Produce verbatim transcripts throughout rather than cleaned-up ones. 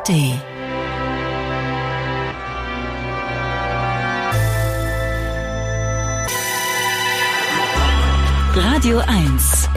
A-D. Radio eins.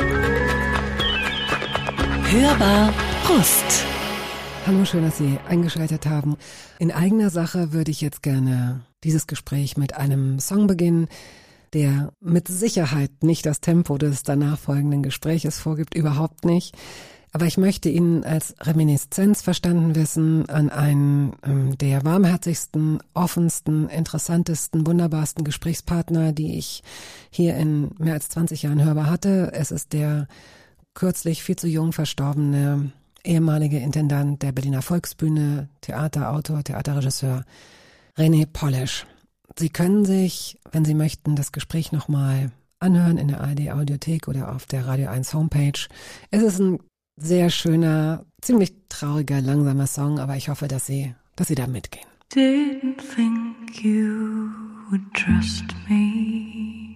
Hörbar Brust. Hallo, schön, dass Sie eingeschaltet haben. In eigener Sache würde ich jetzt gerne dieses Gespräch mit einem Song beginnen, der mit Sicherheit nicht das Tempo des danach folgenden Gespräches vorgibt, überhaupt nicht. Aber ich möchte ihn als Reminiszenz verstanden wissen an einen ähm, der warmherzigsten, offensten, interessantesten, wunderbarsten Gesprächspartner, die ich hier in mehr als zwanzig Jahren hörbar hatte. Es ist der kürzlich viel zu jung verstorbene ehemalige Intendant der Berliner Volksbühne, Theaterautor, Theaterregisseur René Polish. Sie können sich, wenn Sie möchten, das Gespräch nochmal anhören in der A R D Audiothek oder auf der Radio eins Homepage. Es ist ein sehr schöner, ziemlich trauriger, langsamer Song, aber ich hoffe, dass Sie, dass Sie da mitgehen. Didn't think you would trust me.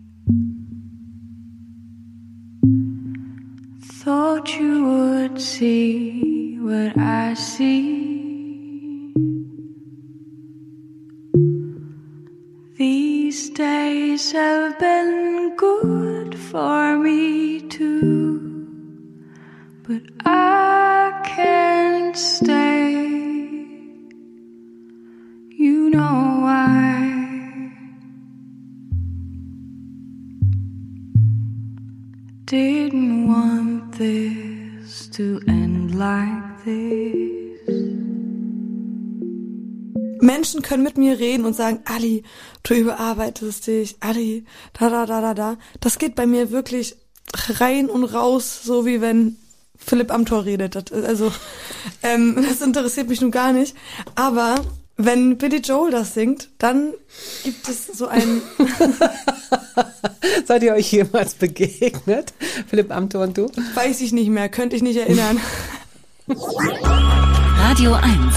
Thought you would see what I see. These days have been good for me too. But I can't stay. You know why. Didn't want this to end like this. Menschen können mit mir reden und sagen, Ali, du überarbeitest dich, Ali, da, da, da, da, da. Das geht bei mir wirklich rein und raus, so wie wenn Philipp Amthor redet. Das, also, ähm, das interessiert mich nun gar nicht. Aber wenn Billy Joel das singt, dann gibt es so einen... Seid ihr euch jemals begegnet, Philipp Amthor und du? Weiß ich nicht mehr, könnte ich nicht erinnern. Radio eins.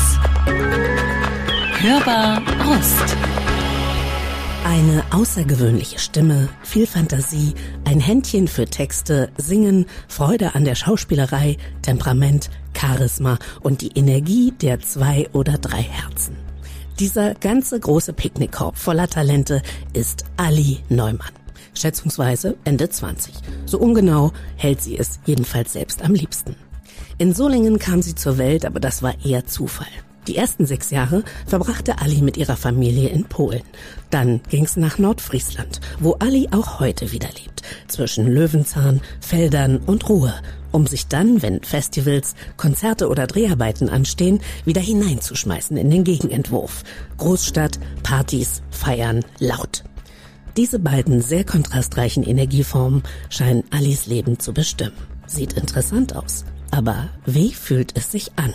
Hörbar Brust. Eine außergewöhnliche Stimme, viel Fantasie, ein Händchen für Texte, Singen, Freude an der Schauspielerei, Temperament, Charisma und die Energie der zwei oder drei Herzen. Dieser ganze große Picknickkorb voller Talente ist Ali Neumann. Schätzungsweise Ende zwanzig. So ungenau hält sie es jedenfalls selbst am liebsten. In Solingen kam sie zur Welt, aber das war eher Zufall. Die ersten sechs Jahre verbrachte Ali mit ihrer Familie in Polen. Dann ging's nach Nordfriesland, wo Ali auch heute wieder lebt. Zwischen Löwenzahn, Feldern und Ruhr, um sich dann, wenn Festivals, Konzerte oder Dreharbeiten anstehen, wieder hineinzuschmeißen in den Gegenentwurf. Großstadt, Partys, Feiern, laut. Diese beiden sehr kontrastreichen Energieformen scheinen Alis Leben zu bestimmen. Sieht interessant aus, aber wie fühlt es sich an?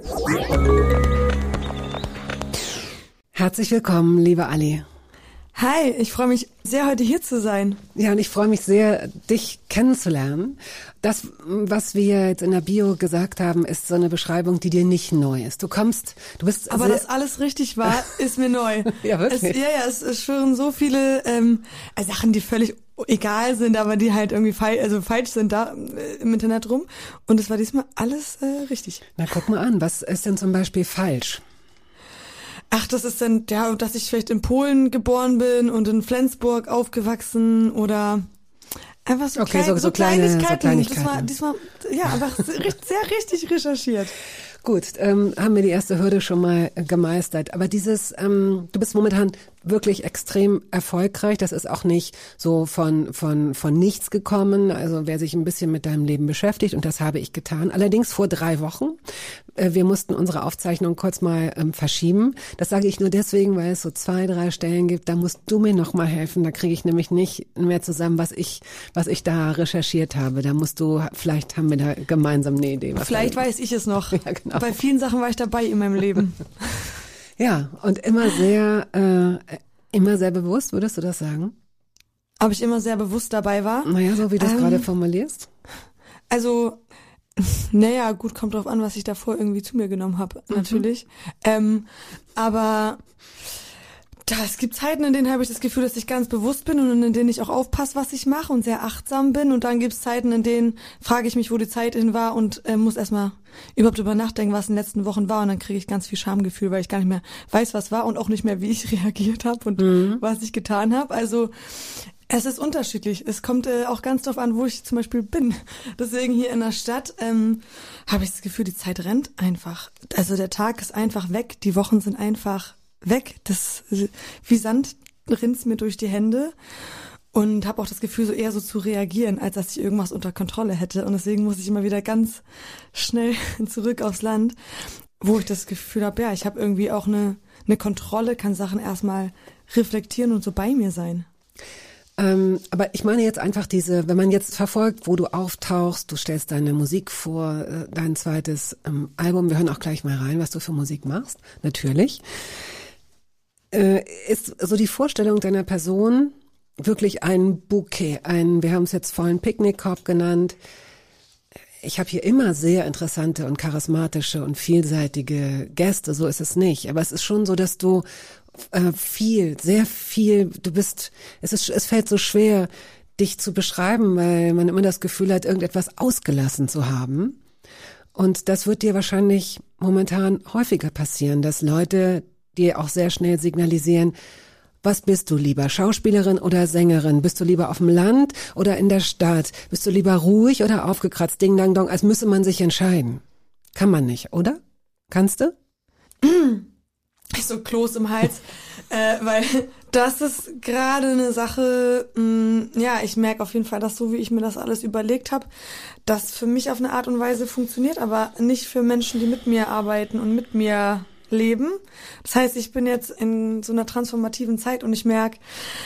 Herzlich willkommen, liebe Ali. Hi, ich freue mich sehr, heute hier zu sein. Ja, und ich freue mich sehr, dich kennenzulernen. Das, was wir jetzt in der Bio gesagt haben, ist so eine Beschreibung, die dir nicht neu ist. Du kommst, du bist... Aber dass alles richtig war, ist mir neu. Ja, wirklich? Es, ja, ja, es, es schwören so viele ähm, Sachen, die völlig egal sind, aber die halt irgendwie falsch, also falsch sind da äh, im Internet rum. Und es war diesmal alles äh, richtig. Na, guck mal an, was ist denn zum Beispiel falsch? Ach, das ist dann, ja, dass ich vielleicht in Polen geboren bin und in Flensburg aufgewachsen oder einfach so, okay, klein, so, so, so kleine, Kleinigkeiten. so Kleinigkeiten. Das war, diesmal, ja, einfach sehr richtig recherchiert. Gut, ähm, haben wir die erste Hürde schon mal äh, gemeistert. Aber dieses, ähm, du bist momentan wirklich extrem erfolgreich. Das ist auch nicht so von von von nichts gekommen. Also wer sich ein bisschen mit deinem Leben beschäftigt, und das habe ich getan. Allerdings vor drei Wochen. Äh, wir mussten unsere Aufzeichnung kurz mal ähm, verschieben. Das sage ich nur deswegen, weil es so zwei, drei Stellen gibt. Da musst du mir noch mal helfen. Da kriege ich nämlich nicht mehr zusammen, was ich was ich da recherchiert habe. Da musst du, vielleicht haben wir da gemeinsam eine Idee. Was vielleicht weiß ich es noch. Ja, genau. Bei vielen Sachen war ich dabei in meinem Leben. Ja, und immer sehr, äh, immer sehr bewusst, würdest du das sagen? Ob ich immer sehr bewusst dabei war? Naja, so wie du es ähm, gerade formulierst. Also, naja, gut, kommt drauf an, was ich davor irgendwie zu mir genommen habe, Mhm. natürlich. Ähm, aber Da, es gibt Zeiten, in denen habe ich das Gefühl, dass ich ganz bewusst bin und in denen ich auch aufpasse, was ich mache und sehr achtsam bin. Und dann gibt es Zeiten, in denen frage ich mich, wo die Zeit hin war und äh, muss erstmal überhaupt über nachdenken, was in den letzten Wochen war. Und dann kriege ich ganz viel Schamgefühl, weil ich gar nicht mehr weiß, was war und auch nicht mehr, wie ich reagiert habe und mhm. was ich getan habe. Also es ist unterschiedlich. Es kommt äh, auch ganz drauf an, wo ich zum Beispiel bin. Deswegen hier in der Stadt ähm, habe ich das Gefühl, die Zeit rennt einfach. Also der Tag ist einfach weg, die Wochen sind einfach weg. Das wie Sand rinnt's mir durch die Hände und habe auch das Gefühl, so eher so zu reagieren, als dass ich irgendwas unter Kontrolle hätte. Und deswegen muss ich immer wieder ganz schnell zurück aufs Land, wo ich das Gefühl habe, ja, ich habe irgendwie auch eine, eine Kontrolle, kann Sachen erstmal reflektieren und so bei mir sein. Ähm, aber ich meine jetzt einfach diese, wenn man jetzt verfolgt, wo du auftauchst, du stellst deine Musik vor, äh, dein zweites ähm, Album, wir hören auch gleich mal rein, was du für Musik machst, natürlich. Äh, ist so die Vorstellung deiner Person wirklich ein Bouquet, ein, wir haben es jetzt vorhin Picknickkorb genannt. Ich habe hier immer sehr interessante und charismatische und vielseitige Gäste, so ist es nicht. Aber es ist schon so, dass du äh, viel, sehr viel, du bist, es ist, es fällt so schwer, dich zu beschreiben, weil man immer das Gefühl hat, irgendetwas ausgelassen zu haben. Und das wird dir wahrscheinlich momentan häufiger passieren, dass Leute dir auch sehr schnell signalisieren, was bist du lieber, Schauspielerin oder Sängerin? Bist du lieber auf dem Land oder in der Stadt? Bist du lieber ruhig oder aufgekratzt, ding dang dong, als müsse man sich entscheiden? Kann man nicht, oder? Kannst du? Ich so Kloß im Hals, äh, weil das ist gerade eine Sache, mh, ja, ich merke auf jeden Fall, dass so wie ich mir das alles überlegt habe, das für mich auf eine Art und Weise funktioniert, aber nicht für Menschen, die mit mir arbeiten und mit mir leben. Das heißt, ich bin jetzt in so einer transformativen Zeit und ich merke,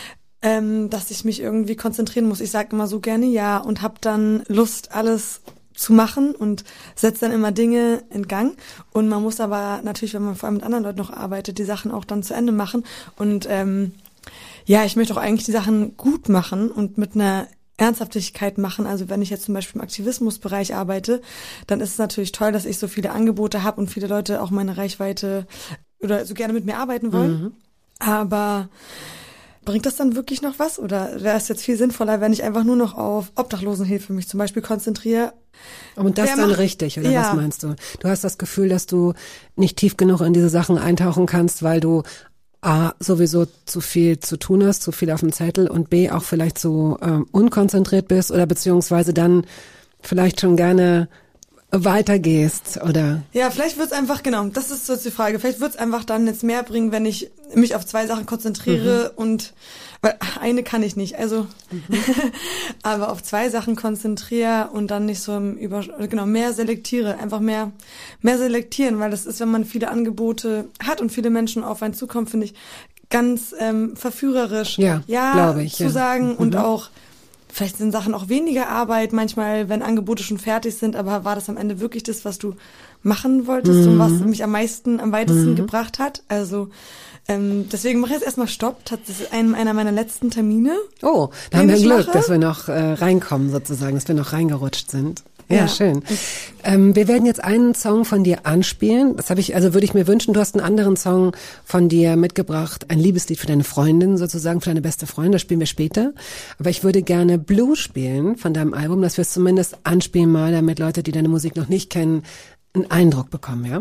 ähm, dass ich mich irgendwie konzentrieren muss. Ich sage immer so gerne ja und habe dann Lust, alles zu machen und setze dann immer Dinge in Gang. Und man muss aber natürlich, wenn man vor allem mit anderen Leuten noch arbeitet, die Sachen auch dann zu Ende machen. Und ähm, ja, ich möchte auch eigentlich die Sachen gut machen und mit einer Ernsthaftigkeit machen. Also wenn ich jetzt zum Beispiel im Aktivismusbereich arbeite, dann ist es natürlich toll, dass ich so viele Angebote habe und viele Leute auch meine Reichweite oder so gerne mit mir arbeiten wollen. Mhm. Aber bringt das dann wirklich noch was? Oder wäre es jetzt viel sinnvoller, wenn ich einfach nur noch auf Obdachlosenhilfe mich zum Beispiel konzentriere? Und das Wer dann macht, richtig, oder ja. was meinst du? Du hast das Gefühl, dass du nicht tief genug in diese Sachen eintauchen kannst, weil du A, sowieso zu viel zu tun hast, zu viel auf dem Zettel und B, auch vielleicht so ähm, unkonzentriert bist oder beziehungsweise dann vielleicht schon gerne weitergehst, oder? Ja, vielleicht wird's einfach, genau, das ist so die Frage, vielleicht wird's einfach dann jetzt mehr bringen, wenn ich mich auf zwei Sachen konzentriere mhm. und, weil eine kann ich nicht, also, mhm. aber auf zwei Sachen konzentriere und dann nicht so im Über, genau, mehr selektiere, einfach mehr, mehr selektieren, weil das ist, wenn man viele Angebote hat und viele Menschen auf einen zukommen, finde ich, ganz ähm, verführerisch, ja, ja glaube ich, zu ja. sagen mhm. und auch, vielleicht sind Sachen auch weniger Arbeit, manchmal, wenn Angebote schon fertig sind, aber war das am Ende wirklich das, was du machen wolltest mhm. und was mich am meisten, am weitesten mhm. gebracht hat? Also ähm, deswegen mache ich jetzt erstmal Stopp. Das ist ein, einer meiner letzten Termine. Oh, da haben wir Glück, mache. dass wir noch äh, reinkommen sozusagen, dass wir noch reingerutscht sind. Ja, ja. Schön. Ähm, wir werden jetzt einen Song von dir anspielen. Das habe ich, also würde ich mir wünschen, du hast einen anderen Song von dir mitgebracht, ein Liebeslied für deine Freundin sozusagen, für deine beste Freundin, das spielen wir später. Aber ich würde gerne Blue spielen von deinem Album, dass wir es zumindest anspielen mal, damit Leute, die deine Musik noch nicht kennen, einen Eindruck bekommen, ja?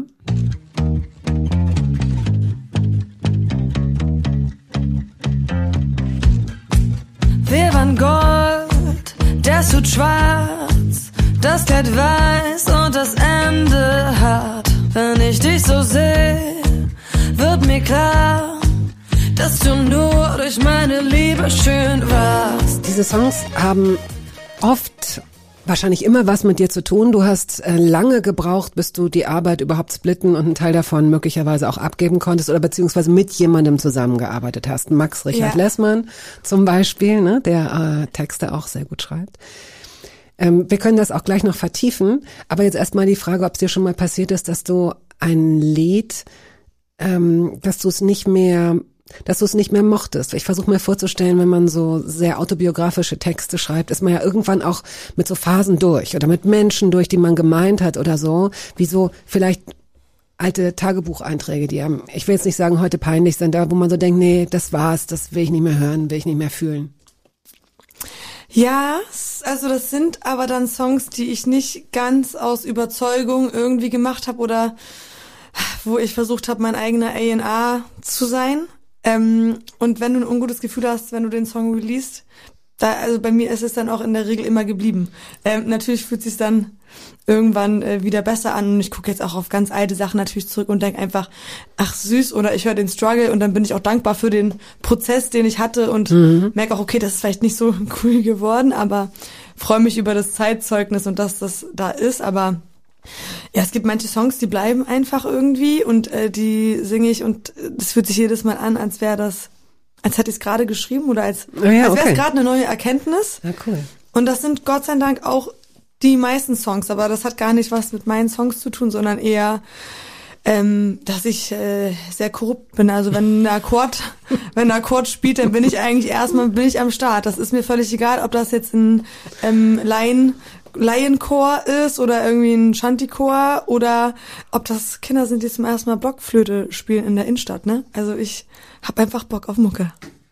Wir waren Gold, das tut schwarz, das Kleid weiß und das Ende hart. Wenn ich dich so sehe, wird mir klar, dass du nur durch meine Liebe schön warst. Diese Songs haben oft, wahrscheinlich immer was mit dir zu tun. Du hast äh, lange gebraucht, bis du die Arbeit überhaupt splitten und einen Teil davon möglicherweise auch abgeben konntest oder beziehungsweise mit jemandem zusammengearbeitet hast. Max Richard ja. Lessmann zum Beispiel, ne, der äh, Texte auch sehr gut schreibt. Ähm, wir können das auch gleich noch vertiefen, aber jetzt erstmal die Frage, ob es dir schon mal passiert ist, dass du ein Lied, ähm, dass du es nicht mehr, dass du es nicht mehr mochtest. Ich versuche mir vorzustellen, wenn man so sehr autobiografische Texte schreibt, ist man ja irgendwann auch mit so Phasen durch oder mit Menschen durch, die man gemeint hat oder so, wie so vielleicht alte Tagebucheinträge, die einem, ich will jetzt nicht sagen, heute peinlich sind, da wo man so denkt, nee, das war's, das will ich nicht mehr hören, will ich nicht mehr fühlen? Ja, also das sind aber dann Songs, die ich nicht ganz aus Überzeugung irgendwie gemacht habe oder wo ich versucht habe, mein eigener A and R zu sein. Ähm, und wenn du ein ungutes Gefühl hast, wenn du den Song releast, da, also bei mir ist es dann auch in der Regel immer geblieben. Ähm, natürlich fühlt es sich dann irgendwann äh, wieder besser an und ich gucke jetzt auch auf ganz alte Sachen natürlich zurück und denke einfach, ach süß, oder ich höre den Struggle und dann bin ich auch dankbar für den Prozess, den ich hatte und mhm. merke auch, okay, das ist vielleicht nicht so cool geworden, aber freue mich über das Zeitzeugnis und dass das da ist, aber ja, es gibt manche Songs, die bleiben einfach irgendwie und äh, die singe ich und das fühlt sich jedes Mal an, als wäre das, als hätte ich es gerade geschrieben oder als, oh ja, als wäre es okay. gerade eine neue Erkenntnis. Ja, cool. Und das sind Gott sei Dank auch die meisten Songs, aber das hat gar nicht was mit meinen Songs zu tun, sondern eher, ähm, dass ich äh, sehr korrupt bin. Also wenn ein Akkord, wenn ein Akkord spielt, dann bin ich eigentlich erstmal bin ich am Start. Das ist mir völlig egal, ob das jetzt ein ähm, Laien Laienchor ist oder irgendwie ein Shantychor oder ob das Kinder sind, die zum ersten Mal Blockflöte spielen in der Innenstadt, ne? Also ich hab einfach Bock auf Mucke.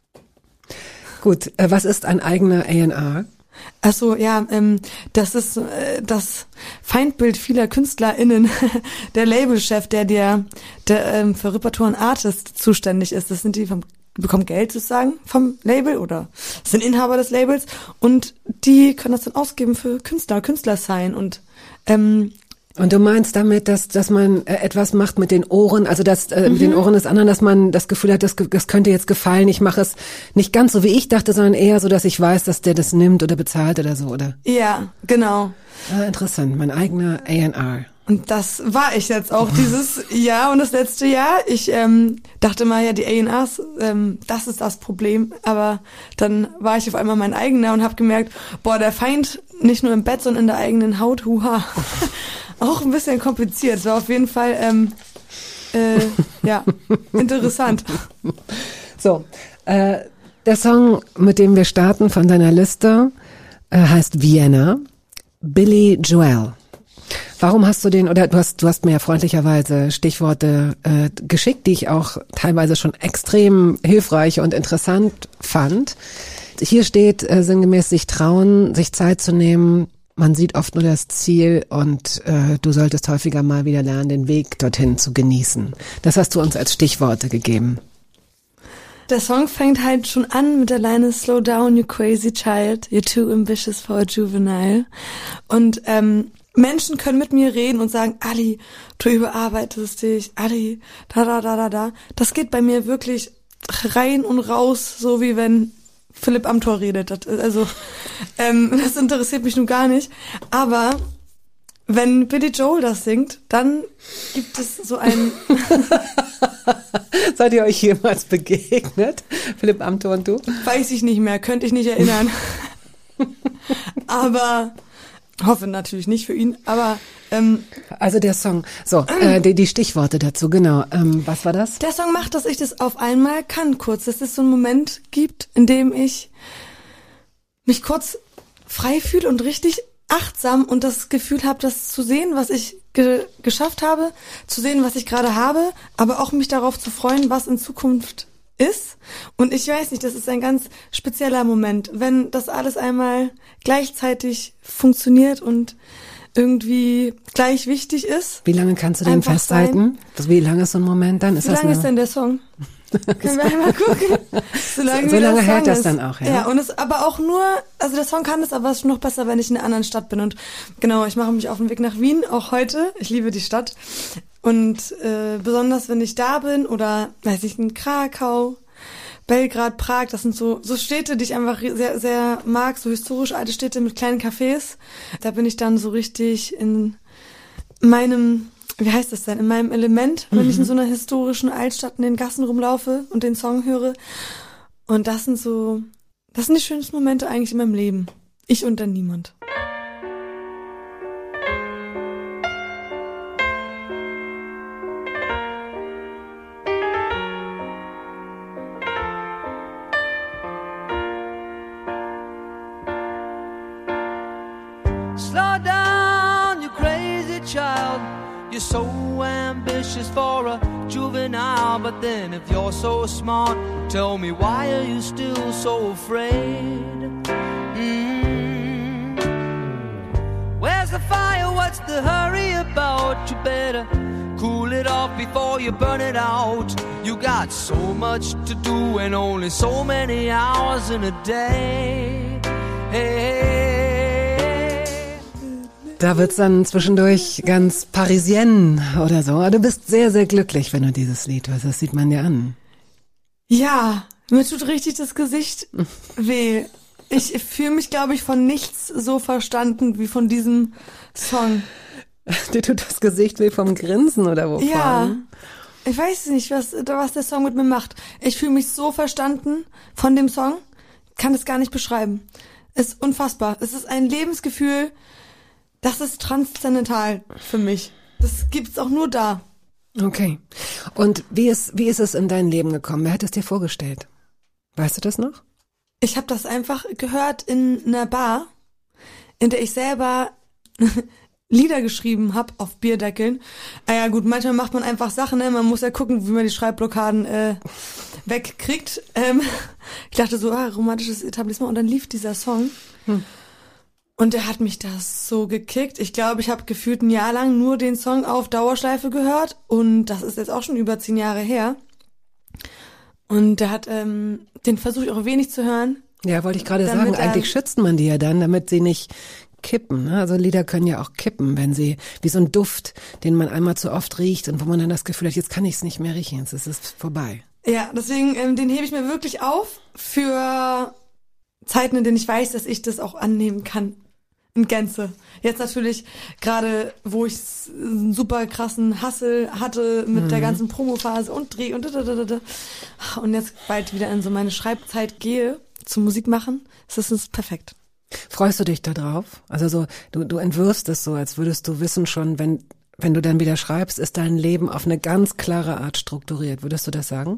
Gut, äh, was ist ein eigener A and R? Ach so, ja, ähm, das ist äh, das Feindbild vieler KünstlerInnen, der Labelchef, der dir der, ähm, für Repertoire und Artist zuständig ist. Das sind die vom bekommen Geld sozusagen vom Label oder sind Inhaber des Labels und die können das dann ausgeben für Künstler, Künstler sein und ähm, und du meinst damit, dass dass man äh, etwas macht mit den Ohren, also dass äh, mhm. mit den Ohren des anderen, dass man das Gefühl hat, das, das könnte jetzt gefallen. Ich mache es nicht ganz so, wie ich dachte, sondern eher so, dass ich weiß, dass der das nimmt oder bezahlt oder so, oder? Ja, genau. Ah, interessant, mein eigener A and R. Und das war ich jetzt auch dieses Jahr und das letzte Jahr. Ich ähm, dachte mal, ja, die A and Rs, ähm, das ist das Problem. Aber dann war ich auf einmal mein eigener und habe gemerkt, boah, der Feind nicht nur im Bett, sondern in der eigenen Haut, huha. Auch ein bisschen kompliziert. Es war auf jeden Fall, ähm, äh, ja, interessant. So, äh, der Song, mit dem wir starten von deiner Liste, äh, heißt Vienna, Billy Joel. Warum hast du den, oder du hast, du hast mir ja freundlicherweise Stichworte äh, geschickt, die ich auch teilweise schon extrem hilfreich und interessant fand. Hier steht äh, sinngemäß, sich trauen, sich Zeit zu nehmen. Man sieht oft nur das Ziel und äh, du solltest häufiger mal wieder lernen, den Weg dorthin zu genießen. Das hast du uns als Stichworte gegeben. Der Song fängt halt schon an mit der Line Slow down, you crazy child, you're too ambitious for a juvenile. Und ähm, Menschen können mit mir reden und sagen, Ali, du überarbeitest dich, Ali, da, da, da, da, da. Das geht bei mir wirklich rein und raus, so wie wenn Philipp Amthor redet. Das, also, ähm, das interessiert mich nun gar nicht. Aber wenn Billy Joel das singt, dann gibt es so einen... Seid ihr euch jemals begegnet, Philipp Amthor und du? Weiß ich nicht mehr, könnte ich nicht erinnern. Aber... Hoffe natürlich nicht für ihn, aber ähm, also der Song, so äh, die, die Stichworte dazu, genau. Ähm, was war das? Der Song macht, dass ich das auf einmal kann, kurz, dass es so einen Moment gibt, in dem ich mich kurz frei fühle und richtig achtsam und das Gefühl habe, das zu sehen, was ich ge- geschafft habe, zu sehen, was ich gerade habe, aber auch mich darauf zu freuen, was in Zukunft ist. Und ich weiß nicht, das ist ein ganz spezieller Moment, wenn das alles einmal gleichzeitig funktioniert und irgendwie gleich wichtig ist. Wie lange kannst du den Einfach festhalten? Sein. Wie lange ist so ein Moment dann? Ist Wie das lange ist denn der Song? Können wir einmal gucken. So lange, so, so lange hält das ist. dann auch, ja? Ja, und es aber auch nur, also der Song kann es, aber es ist noch besser, wenn ich in einer anderen Stadt bin. Und genau, ich mache mich auf den Weg nach Wien, auch heute. Ich liebe die Stadt. Und äh, besonders, wenn ich da bin oder, weiß ich, in Krakau, Belgrad, Prag, das sind so so Städte, die ich einfach sehr sehr mag, so historisch alte Städte mit kleinen Cafés. Da bin ich dann so richtig in meinem, wie heißt das denn, in meinem Element, wenn mhm. ich in so einer historischen Altstadt in den Gassen rumlaufe und den Song höre. Und das sind so, das sind die schönsten Momente eigentlich in meinem Leben. Ich und dann niemand. Slow down, you crazy child. you're so ambitious for a juvenile, but then if you're so smart, tell me why are you still so afraid? Mm-hmm. Where's the fire? What's the hurry about? You better cool it off before you burn it out. You got so much to do and only so many hours in a day. Hey, hey. Da wird's dann zwischendurch ganz parisienne oder so. Du bist sehr, sehr glücklich, wenn du dieses Lied hörst. Das sieht man dir an. Ja, mir tut richtig das Gesicht weh. Ich fühle mich, glaube ich, von nichts so verstanden wie von diesem Song. Dir tut das Gesicht weh vom Grinsen oder wovon? Ja, ich weiß nicht, was, was der Song mit mir macht. Ich fühle mich so verstanden von dem Song, kann es gar nicht beschreiben. Ist unfassbar. Es ist ein Lebensgefühl, das ist transzendental für mich. Das gibt's auch nur da. Okay. Und wie ist, wie ist es in dein Leben gekommen? Wer hat es dir vorgestellt? Weißt du das noch? Ich habe das einfach gehört in einer Bar, in der ich selber Lieder geschrieben habe auf Bierdeckeln. Ah ja gut, manchmal macht man einfach Sachen, ne? Man muss ja gucken, wie man die Schreibblockaden äh, wegkriegt. Ähm, ich dachte so, ah, romantisches Etablissement. Und dann lief dieser Song. Hm. Und der hat mich das so gekickt. Ich glaube, ich habe gefühlt ein Jahr lang nur den Song auf Dauerschleife gehört. Und das ist jetzt auch schon über zehn Jahre her. Und der hat, ähm, den versuche ich auch wenig zu hören. Ja, wollte ich gerade sagen, eigentlich schützt man die ja dann, damit sie nicht kippen. Ne? Also Lieder können ja auch kippen, wenn sie, wie so ein Duft, den man einmal zu oft riecht und wo man dann das Gefühl hat, jetzt kann ich es nicht mehr riechen, jetzt ist es vorbei. Ja, deswegen, ähm, den hebe ich mir wirklich auf für Zeiten, in denen ich weiß, dass ich das auch annehmen kann. In Gänze. Jetzt natürlich gerade, wo ich einen super krassen Hustle hatte mit mhm. der ganzen Promophase und Dreh und da, da, da, da. Und jetzt bald wieder in so meine Schreibzeit gehe, zum Musik machen, ist das perfekt. Freust du dich da drauf? Also so, du, du entwirfst es so, als würdest du wissen schon, wenn, wenn du dann wieder schreibst, ist dein Leben auf eine ganz klare Art strukturiert. Würdest du das sagen?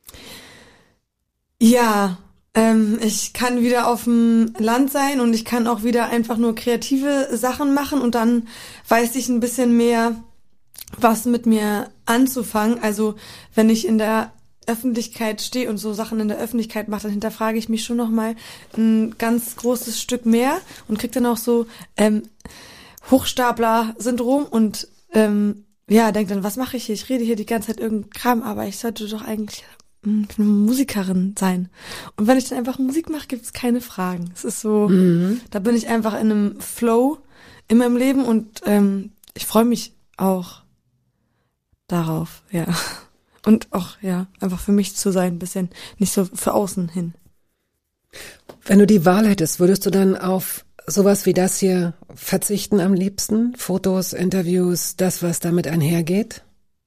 Ja, ähm, ich kann wieder auf dem Land sein und ich kann auch wieder einfach nur kreative Sachen machen und dann weiß ich ein bisschen mehr, was mit mir anzufangen. Also wenn ich in der Öffentlichkeit stehe und so Sachen in der Öffentlichkeit mache, dann hinterfrage ich mich schon nochmal ein ganz großes Stück mehr und kriege dann auch so ähm, Hochstapler-Syndrom und ähm, ja, denke dann, was mache ich hier? Ich rede hier die ganze Zeit irgendeinen Kram, aber ich sollte doch eigentlich mh, eine Musikerin sein. Und wenn ich dann einfach Musik mache, gibt es keine Fragen. Es ist so, mhm. da bin ich einfach in einem Flow in meinem Leben und ähm, ich freue mich auch darauf, ja. Und auch, ja, einfach für mich zu sein, ein bisschen nicht so für außen hin. Wenn du die Wahl hättest, würdest du dann auf sowas wie das hier verzichten am liebsten? Fotos, Interviews, das, was damit einhergeht?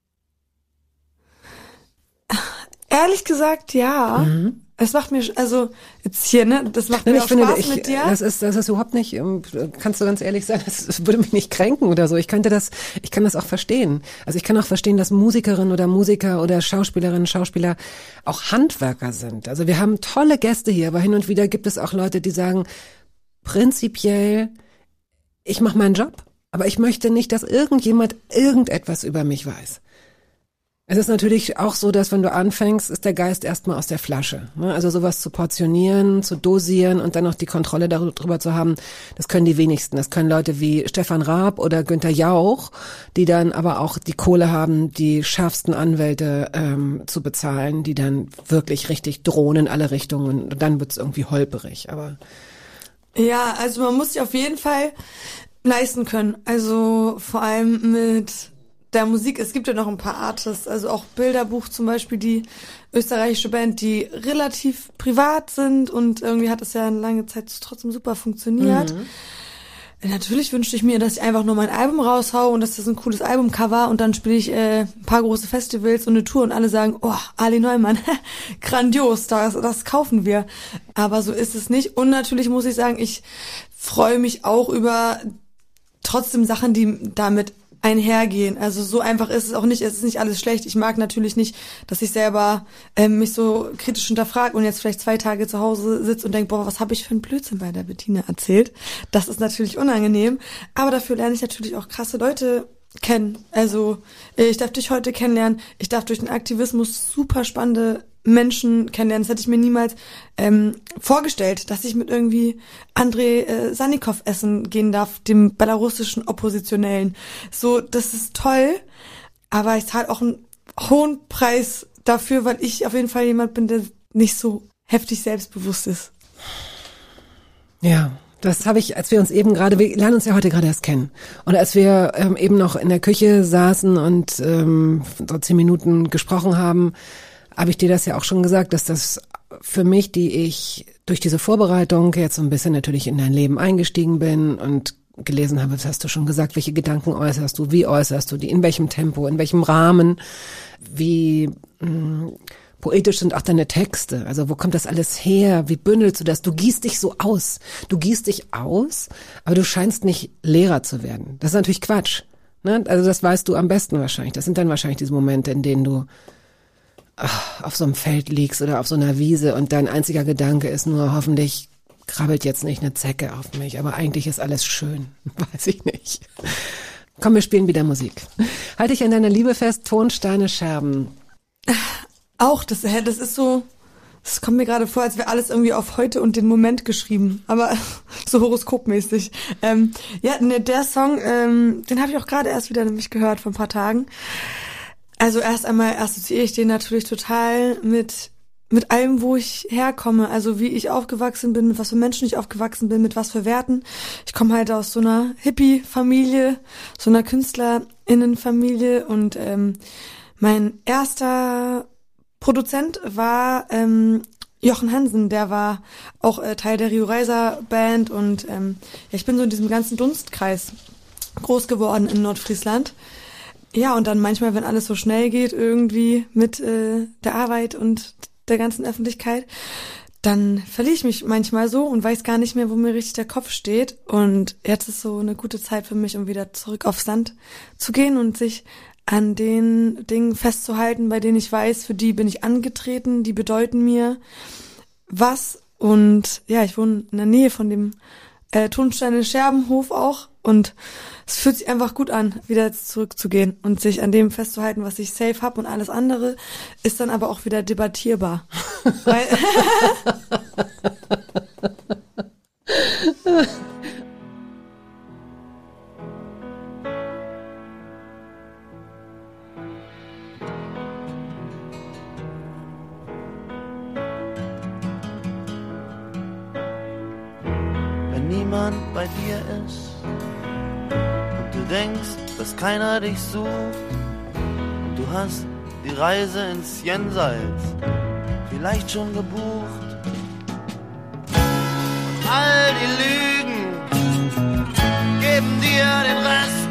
Ehrlich gesagt, ja. Mhm. Es macht mir, also jetzt hier, ne, das macht Nein, mir auch finde, Spaß ich, mit dir. Das ist, das ist überhaupt nicht, kannst du ganz ehrlich sagen, das würde mich nicht kränken oder so. Ich könnte das, ich kann das auch verstehen. Also ich kann auch verstehen, dass Musikerinnen oder Musiker oder Schauspielerinnen, Schauspieler auch Handwerker sind. Also wir haben tolle Gäste hier, aber hin und wieder gibt es auch Leute, die sagen, prinzipiell, ich mache meinen Job, aber ich möchte nicht, dass irgendjemand irgendetwas über mich weiß. Es ist natürlich auch so, dass wenn du anfängst, ist der Geist erstmal aus der Flasche. Also sowas zu portionieren, zu dosieren und dann noch die Kontrolle darüber zu haben, das können die wenigsten. Das können Leute wie Stefan Raab oder Günther Jauch, die dann aber auch die Kohle haben, die schärfsten Anwälte ähm, zu bezahlen, die dann wirklich richtig drohen in alle Richtungen. Und dann wird's irgendwie holperig. Aber ja, also man muss sich auf jeden Fall leisten können. Also vor allem mit der Musik, es gibt ja noch ein paar Artists, also auch Bilderbuch zum Beispiel, die österreichische Band, die relativ privat sind und irgendwie hat es ja eine lange Zeit trotzdem super funktioniert. Mhm. Natürlich wünschte ich mir, dass ich einfach nur mein Album raushau und dass das ein cooles Albumcover und dann spiele ich äh, ein paar große Festivals und eine Tour und alle sagen, oh, Ali Neumann, grandios, das, das kaufen wir. Aber so ist es nicht. Und natürlich muss ich sagen, ich freue mich auch über trotzdem Sachen, die damit einhergehen. Also so einfach ist es auch nicht, es ist nicht alles schlecht. Ich mag natürlich nicht, dass ich selber ähm, mich so kritisch hinterfrage und jetzt vielleicht zwei Tage zu Hause sitze und denke, boah, was habe ich für einen Blödsinn bei der Bettina erzählt. Das ist natürlich unangenehm, aber dafür lerne ich natürlich auch krasse Leute kennen. Also ich darf dich heute kennenlernen. Ich darf durch den Aktivismus super spannende Menschen kennenlernen. Das hätte ich mir niemals ähm, vorgestellt, dass ich mit irgendwie Andrei äh, Sannikov essen gehen darf, dem belarussischen Oppositionellen. So, das ist toll, aber ich zahle auch einen hohen Preis dafür, weil ich auf jeden Fall jemand bin, der nicht so heftig selbstbewusst ist. Ja, das habe ich, als wir uns eben gerade, wir lernen uns ja heute gerade erst kennen. Und als wir ähm, eben noch in der Küche saßen und ähm, so zehn Minuten gesprochen haben, habe ich dir das ja auch schon gesagt, dass das für mich, die ich durch diese Vorbereitung jetzt so ein bisschen natürlich in dein Leben eingestiegen bin und gelesen habe, das hast du schon gesagt, welche Gedanken äußerst du, wie äußerst du die, in welchem Tempo, in welchem Rahmen, wie mh, poetisch sind auch deine Texte, also wo kommt das alles her, wie bündelst du das, du gießt dich so aus, du gießt dich aus, aber du scheinst nicht Lehrer zu werden. Das ist natürlich Quatsch, ne? Also das weißt du am besten wahrscheinlich, das sind dann wahrscheinlich diese Momente, in denen du ach, auf so einem Feld liegst oder auf so einer Wiese und dein einziger Gedanke ist nur, hoffentlich krabbelt jetzt nicht eine Zecke auf mich, aber eigentlich ist alles schön, weiß ich nicht. Komm, wir spielen wieder Musik. Halte ich an deiner Liebe fest, Tonsteine, Scherben. Auch, das, das ist so, das kommt mir gerade vor, als wäre alles irgendwie auf heute und den Moment geschrieben, aber so horoskopmäßig. Ähm, ja, ne, der Song, ähm, den habe ich auch gerade erst wieder nämlich gehört vor ein paar Tagen. Also erst einmal assoziiere ich den natürlich total mit mit allem, wo ich herkomme, also wie ich aufgewachsen bin, mit was für Menschen ich aufgewachsen bin, mit was für Werten. Ich komme halt aus so einer Hippie-Familie, so einer KünstlerInnen-Familie und ähm, mein erster Produzent war ähm, Jochen Hansen, der war auch äh, Teil der Rio Reiser Band und ähm, ja, ich bin so in diesem ganzen Dunstkreis groß geworden in Nordfriesland. Ja, und dann manchmal, wenn alles so schnell geht, irgendwie mit äh, der Arbeit und der ganzen Öffentlichkeit, dann verliere ich mich manchmal so und weiß gar nicht mehr, wo mir richtig der Kopf steht. Und jetzt ist so eine gute Zeit für mich, um wieder zurück aufs Land zu gehen und sich an den Dingen festzuhalten, bei denen ich weiß, für die bin ich angetreten, die bedeuten mir was. Und ja, ich wohne in der Nähe von dem äh, Tonsteine-Scherbenhof auch und es fühlt sich einfach gut an, wieder zurückzugehen und sich an dem festzuhalten, was ich safe habe und alles andere ist dann aber auch wieder debattierbar. Weil wenn niemand bei dir ist und du denkst, dass keiner dich sucht und du hast die Reise ins Jenseits vielleicht schon gebucht und all die Lügen geben dir den Rest.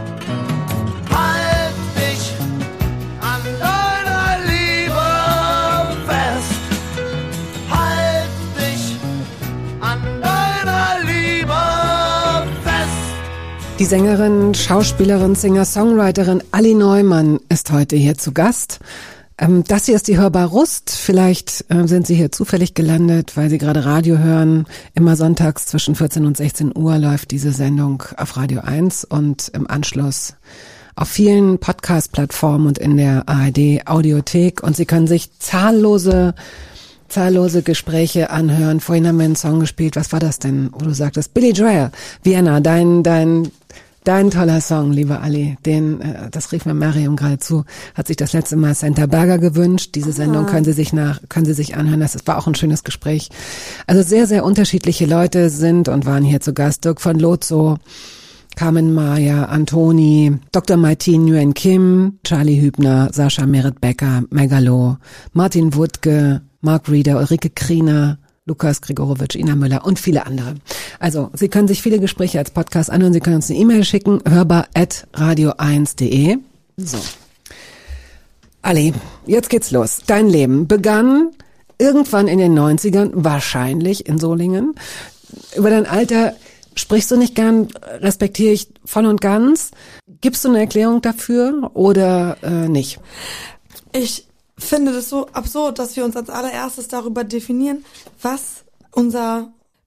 Halt dich an deiner Liebe fest. Halt dich an deiner Liebe fest. Die Sängerin, Schauspielerin, Singer-Songwriterin Ali Neumann ist heute hier zu Gast. Ähm, das hier ist die Hörbar Rust. Vielleicht äh, sind Sie hier zufällig gelandet, weil Sie gerade Radio hören. Immer sonntags zwischen vierzehn und sechzehn Uhr läuft diese Sendung auf Radio eins und im Anschluss auf vielen Podcast-Plattformen und in der A R D-Audiothek. Und Sie können sich zahllose zahllose Gespräche anhören. Vorhin haben wir einen Song gespielt. Was war das denn, wo du sagtest? Billy Joel, Vienna, dein, dein, dein toller Song, lieber Ali. Den, äh, das rief mir Mariam gerade zu, hat sich das letzte Mal Santa Berger gewünscht. Diese Sendung können Sie sich nach, können Sie sich anhören. Das war auch ein schönes Gespräch. Also sehr, sehr unterschiedliche Leute sind und waren hier zu Gast. Dirk von Lozo, Carmen Maya, Antoni, Doktor Martin Nguyen Kim, Charlie Hübner, Sascha Merit Becker, Megalo, Martin Wuttke, Mark Rieder, Ulrike Kriener, Lukas Grigorowitsch, Ina Müller und viele andere. Also, Sie können sich viele Gespräche als Podcast anhören. Sie können uns eine E-Mail schicken, hörbar at radio eins punkt de. So. Ali, jetzt geht's los. Dein Leben begann irgendwann in den neunzigern, wahrscheinlich in Solingen. Über dein Alter sprichst du nicht gern, respektiere ich voll und ganz. Gibst du eine Erklärung dafür oder äh, nicht? Ich finde das so absurd, dass wir uns als allererstes darüber definieren, was unser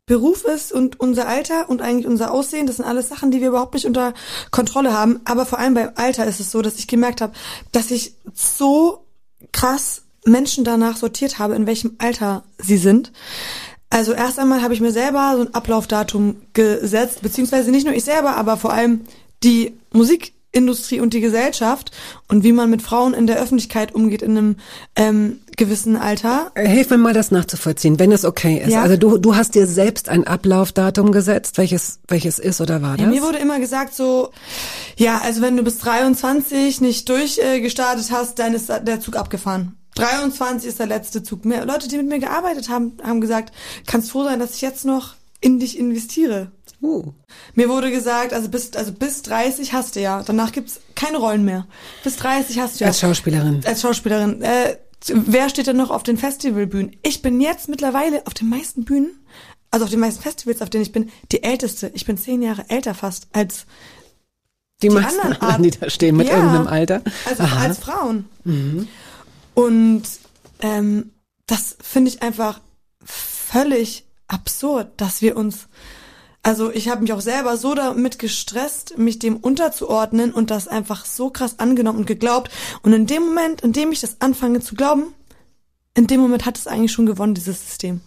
Beruf ist und unser Alter und eigentlich unser Aussehen, das sind alles Sachen, die wir überhaupt nicht unter Kontrolle haben. Aber vor allem beim Alter ist es so, dass ich gemerkt habe, dass ich so krass Menschen danach sortiert habe, in welchem Alter sie sind. Also erst einmal habe ich mir selber so ein Ablaufdatum gesetzt, beziehungsweise nicht nur ich selber, aber vor allem die Musikindustrie und die Gesellschaft und wie man mit Frauen in der Öffentlichkeit umgeht in einem ähm, gewissen Alter. Hilf mir mal, das nachzuvollziehen, wenn es okay ist. Ja. Also du du hast dir selbst ein Ablaufdatum gesetzt, welches welches ist oder war das? Ja, mir wurde immer gesagt so, ja, also wenn du bis dreiundzwanzig nicht durchgestartet äh, hast, dann ist der Zug abgefahren. dreiundzwanzig ist der letzte Zug. Mehr Leute, die mit mir gearbeitet haben, haben gesagt, kannst froh sein, dass ich jetzt noch in dich investiere. Uh. Mir wurde gesagt, also bis also bis dreißig hast du ja, danach gibt's keine Rollen mehr. Bis dreißig hast du ja. Als Schauspielerin. Als Schauspielerin. Äh, wer steht denn noch auf den Festivalbühnen? Ich bin jetzt mittlerweile auf den meisten Bühnen, also auf den meisten Festivals, auf denen ich bin, die Älteste. Ich bin zehn Jahre älter fast als die, die meisten anderen, anderen, die da stehen mit ja, irgendeinem Alter. Also Aha. als Frauen. Mhm. Und ähm, das finde ich einfach völlig absurd, dass wir uns, also ich habe mich auch selber so damit gestresst, mich dem unterzuordnen und das einfach so krass angenommen und geglaubt. Und in dem Moment, in dem ich das anfange zu glauben, in dem Moment hat es eigentlich schon gewonnen, dieses System.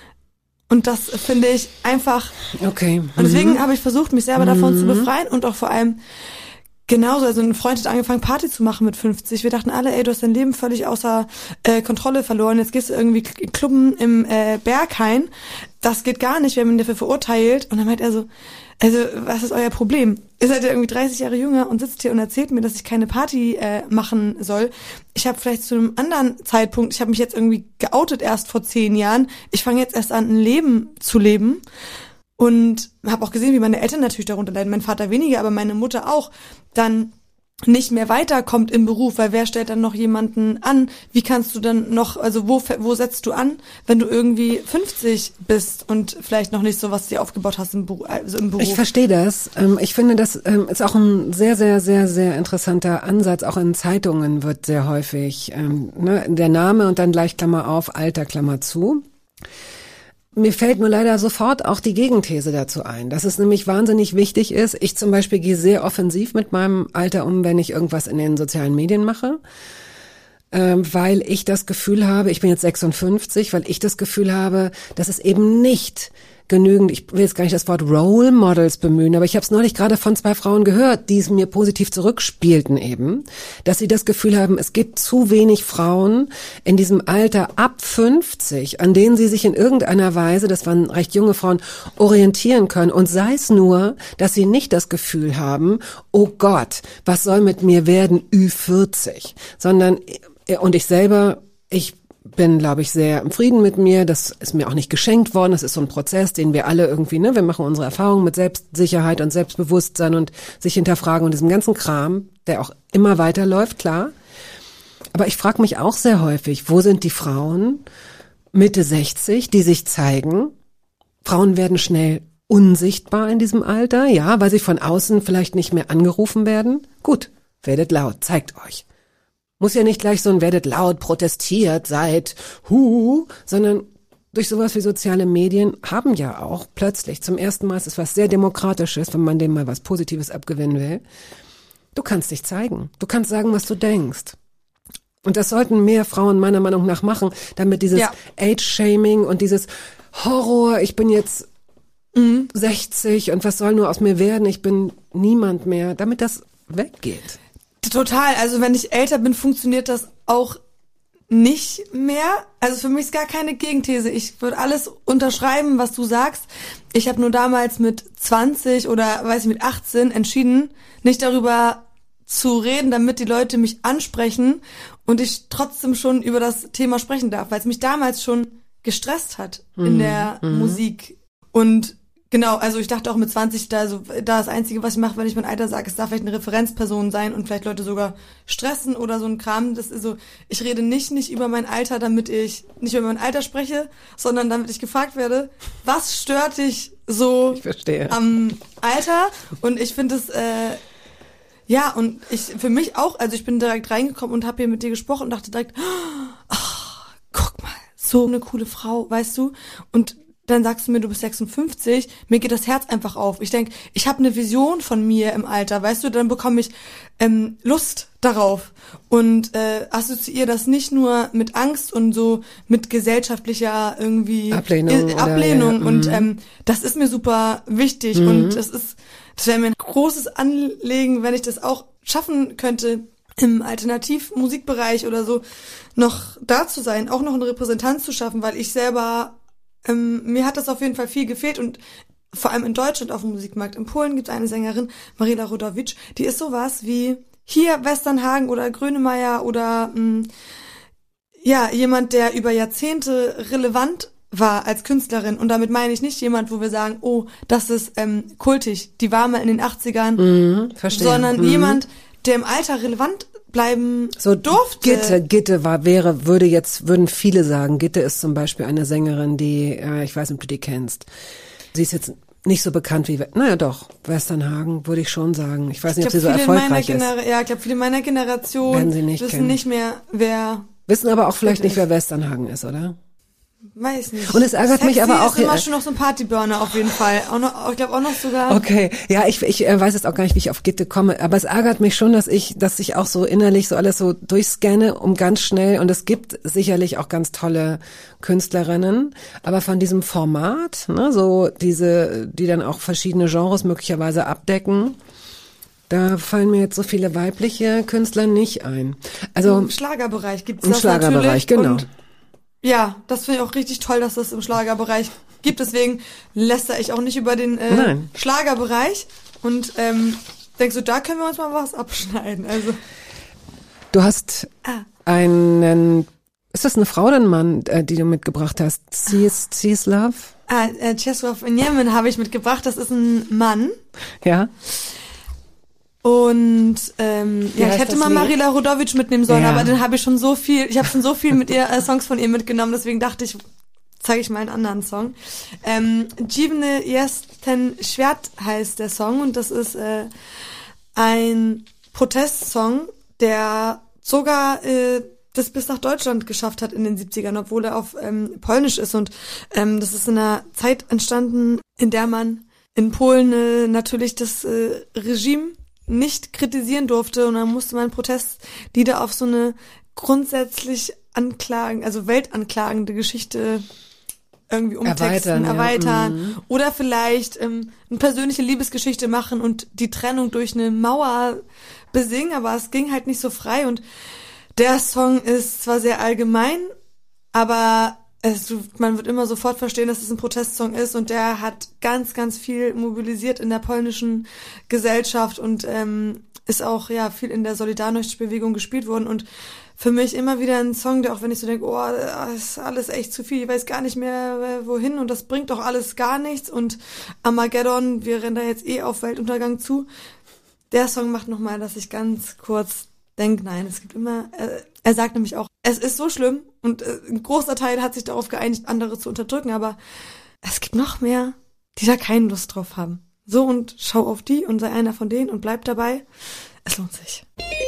Und das finde ich einfach. Okay. Mhm. Und deswegen habe ich versucht, mich selber davon mhm. zu befreien und auch vor allem genauso, also ein Freund hat angefangen, Party zu machen mit fünfzig. Wir dachten alle, ey, du hast dein Leben völlig außer äh, Kontrolle verloren. Jetzt gehst du irgendwie klubben im äh, Berghain. Das geht gar nicht, wir haben ihn dafür verurteilt. Und dann meint er so, also was ist euer Problem? Ihr seid ja irgendwie dreißig Jahre jünger und sitzt hier und erzählt mir, dass ich keine Party äh, machen soll. Ich habe vielleicht zu einem anderen Zeitpunkt, ich habe mich jetzt irgendwie geoutet erst vor zehn Jahren. Ich fange jetzt erst an, ein Leben zu leben. Und habe auch gesehen, wie meine Eltern natürlich darunter leiden. Mein Vater weniger, aber meine Mutter auch. Dann nicht mehr weiterkommt im Beruf, weil wer stellt dann noch jemanden an? Wie kannst du dann noch, also wo wo setzt du an, wenn du irgendwie fünfzig bist und vielleicht noch nicht so was dir aufgebaut hast im, Beruf, also im Beruf? Ich verstehe das. Ich finde, das ist auch ein sehr, sehr, sehr, sehr interessanter Ansatz. Auch in Zeitungen wird sehr häufig ne, der Name und dann gleich Klammer auf, Alter, Klammer zu. Mir fällt nur leider sofort auch die Gegenthese dazu ein, dass es nämlich wahnsinnig wichtig ist. Ich zum Beispiel gehe sehr offensiv mit meinem Alter um, wenn ich irgendwas in den sozialen Medien mache, ähm, weil ich das Gefühl habe, ich bin jetzt sechsundfünfzig, weil ich das Gefühl habe, dass es eben nicht genügend, ich will jetzt gar nicht das Wort Role Models bemühen, aber ich habe es neulich gerade von zwei Frauen gehört, die es mir positiv zurückspielten eben, dass sie das Gefühl haben, es gibt zu wenig Frauen in diesem Alter ab fünfzig, an denen sie sich in irgendeiner Weise, das waren recht junge Frauen, orientieren können. Und sei es nur, dass sie nicht das Gefühl haben, oh Gott, was soll mit mir werden, Ü vierzig, sondern, und ich selber, ich bin, glaube ich, sehr im Frieden mit mir. Das ist mir auch nicht geschenkt worden. Das ist so ein Prozess, den wir alle irgendwie, ne, wir machen unsere Erfahrungen mit Selbstsicherheit und Selbstbewusstsein und sich hinterfragen und diesem ganzen Kram, der auch immer weiterläuft, klar. Aber ich frage mich auch sehr häufig, wo sind die Frauen Mitte sechzig, die sich zeigen? Frauen werden schnell unsichtbar in diesem Alter, ja, weil sie von außen vielleicht nicht mehr angerufen werden. Gut, werdet laut, zeigt euch. Muss ja nicht gleich so ein werdet laut, protestiert, seid, hu, sondern durch sowas wie soziale Medien haben ja auch plötzlich zum ersten Mal, es ist was sehr Demokratisches, wenn man dem mal was Positives abgewinnen will. Du kannst dich zeigen. Du kannst sagen, was du denkst. Und das sollten mehr Frauen meiner Meinung nach machen, damit dieses ja. Age-Shaming und dieses Horror, ich bin jetzt mhm. sechzig und was soll nur aus mir werden, ich bin niemand mehr, damit das weggeht. Total, also wenn ich älter bin, funktioniert das auch nicht mehr. Also für mich ist gar keine Gegenthese. Ich würde alles unterschreiben, was du sagst. Ich habe nur damals mit zwanzig oder weiß ich mit achtzehn entschieden, nicht darüber zu reden, damit die Leute mich ansprechen und ich trotzdem schon über das Thema sprechen darf, weil es mich damals schon gestresst hat mhm. in der mhm. Musik. Und genau, also ich dachte auch mit zwanzig, da so da das Einzige, was ich mache, wenn ich mein Alter sage, es darf vielleicht eine Referenzperson sein und vielleicht Leute sogar stressen oder so ein Kram. Das ist so, ich rede nicht nicht über mein Alter, damit ich nicht über mein Alter spreche, sondern damit ich gefragt werde, was stört dich so ich verstehe. am Alter? Und ich finde es, äh, ja, und ich für mich auch, also ich bin direkt reingekommen und habe hier mit dir gesprochen und dachte direkt, oh, guck mal, so eine coole Frau, weißt du? Und dann sagst du mir, du bist sechsundfünfzig, mir geht das Herz einfach auf. Ich denk, ich habe eine Vision von mir im Alter, weißt du, dann bekomme ich ähm, Lust darauf und äh, assoziiere das nicht nur mit Angst und so mit gesellschaftlicher irgendwie Ablehnung, äh, Ablehnung. Oder, ja, und mhm. ähm, das ist mir super wichtig Mhm. und das ist, das wäre mir ein großes Anliegen, wenn ich das auch schaffen könnte, im Alternativmusikbereich oder so noch da zu sein, auch noch eine Repräsentanz zu schaffen, weil ich selber, ähm, mir hat das auf jeden Fall viel gefehlt und vor allem in Deutschland auf dem Musikmarkt. In Polen gibt es eine Sängerin, Maryla Rodowicz, die ist sowas wie hier Westernhagen oder Grönemeyer oder mh, ja, jemand, der über Jahrzehnte relevant war als Künstlerin. Und damit meine ich nicht jemand, wo wir sagen, oh, das ist ähm, kultig, die war mal in den achtzigern, Mhm, verstehe. sondern Mhm. jemand, der im Alter relevant bleiben So durfte. Gitte, Gitte war, wäre, würde jetzt, würden viele sagen, Gitte ist zum Beispiel eine Sängerin, die, äh, ich weiß nicht, ob du die kennst. Sie ist jetzt nicht so bekannt wie, naja doch, Westernhagen würde ich schon sagen. Ich weiß nicht, Ich ob sie so glaub, viele in meiner erfolgreich ist. Genera- Ja, ich glaube, viele meiner Generation Werden sie nicht wissen kennen. nicht mehr, wer, Wissen aber auch vielleicht nicht, Wirklich? wer Westernhagen ist, oder? weiß nicht. Und es ärgert Sexy mich aber auch- ist immer schon noch so ein Partyburner auf jeden Fall. Auch noch, ich glaube auch noch sogar. Okay, ja, ich, ich äh, weiß jetzt auch gar nicht, wie ich auf Gitte komme, aber es ärgert mich schon, dass ich, dass ich auch so innerlich so alles so durchscanne, um ganz schnell, und es gibt sicherlich auch ganz tolle Künstlerinnen, aber von diesem Format, ne, so diese, die dann auch verschiedene Genres möglicherweise abdecken, da fallen mir jetzt so viele weibliche Künstler nicht ein. Also Im Schlagerbereich gibt es im das Schlagerbereich, natürlich. genau. Und ja, das finde ich auch richtig toll, dass das im Schlagerbereich gibt. Deswegen lästere ich auch nicht über den äh, Nein. Schlagerbereich. Und ähm, denkst du, da können wir uns mal was abschneiden. Also Du hast Ah. einen, ist das eine Frau oder ein Mann, äh, die du mitgebracht hast? Sees, Sees Love? ah, äh, Czesław Niemen habe ich mitgebracht. Das ist ein Mann. Ja. Und ähm, Wie ja, ich heißt hätte das mal Lied? Maryla Rodowicz mitnehmen sollen, Ja. aber dann habe ich schon so viel, ich habe schon so viel mit ihr äh, Songs von ihr mitgenommen, deswegen dachte ich, zeige ich mal einen anderen Song. Ähm, Dziwny jest ten świat heißt der Song und das ist äh, ein Protestsong, der sogar äh, das bis nach Deutschland geschafft hat in den siebzigern, obwohl er auf ähm, Polnisch ist und ähm, das ist in einer Zeit entstanden, in der man in Polen äh, natürlich das äh, Regime nicht kritisieren durfte und dann musste man Protestlieder auf so eine grundsätzlich anklagen, also weltanklagende Geschichte irgendwie umtexten, Erweitern, ja. erweitern Mhm. oder vielleicht ähm, eine persönliche Liebesgeschichte machen und die Trennung durch eine Mauer besingen, aber es ging halt nicht so frei und der Song ist zwar sehr allgemein, aber es, du, man wird immer sofort verstehen, dass es ein Protestsong ist und der hat ganz, ganz viel mobilisiert in der polnischen Gesellschaft und ähm, ist auch ja viel in der Solidarność-Bewegung gespielt worden und für mich immer wieder ein Song, der auch wenn ich so denke, oh, das ist alles echt zu viel, ich weiß gar nicht mehr äh, wohin und das bringt doch alles gar nichts und Armageddon, wir rennen da jetzt eh auf Weltuntergang zu. Der Song macht nochmal, dass ich ganz kurz denke, nein, es gibt immer, äh, er sagt nämlich auch, es ist so schlimm und äh, ein großer Teil hat sich darauf geeinigt, andere zu unterdrücken, aber es gibt noch mehr, die da keine Lust drauf haben. So und schau auf die und sei einer von denen und bleib dabei. Es lohnt sich.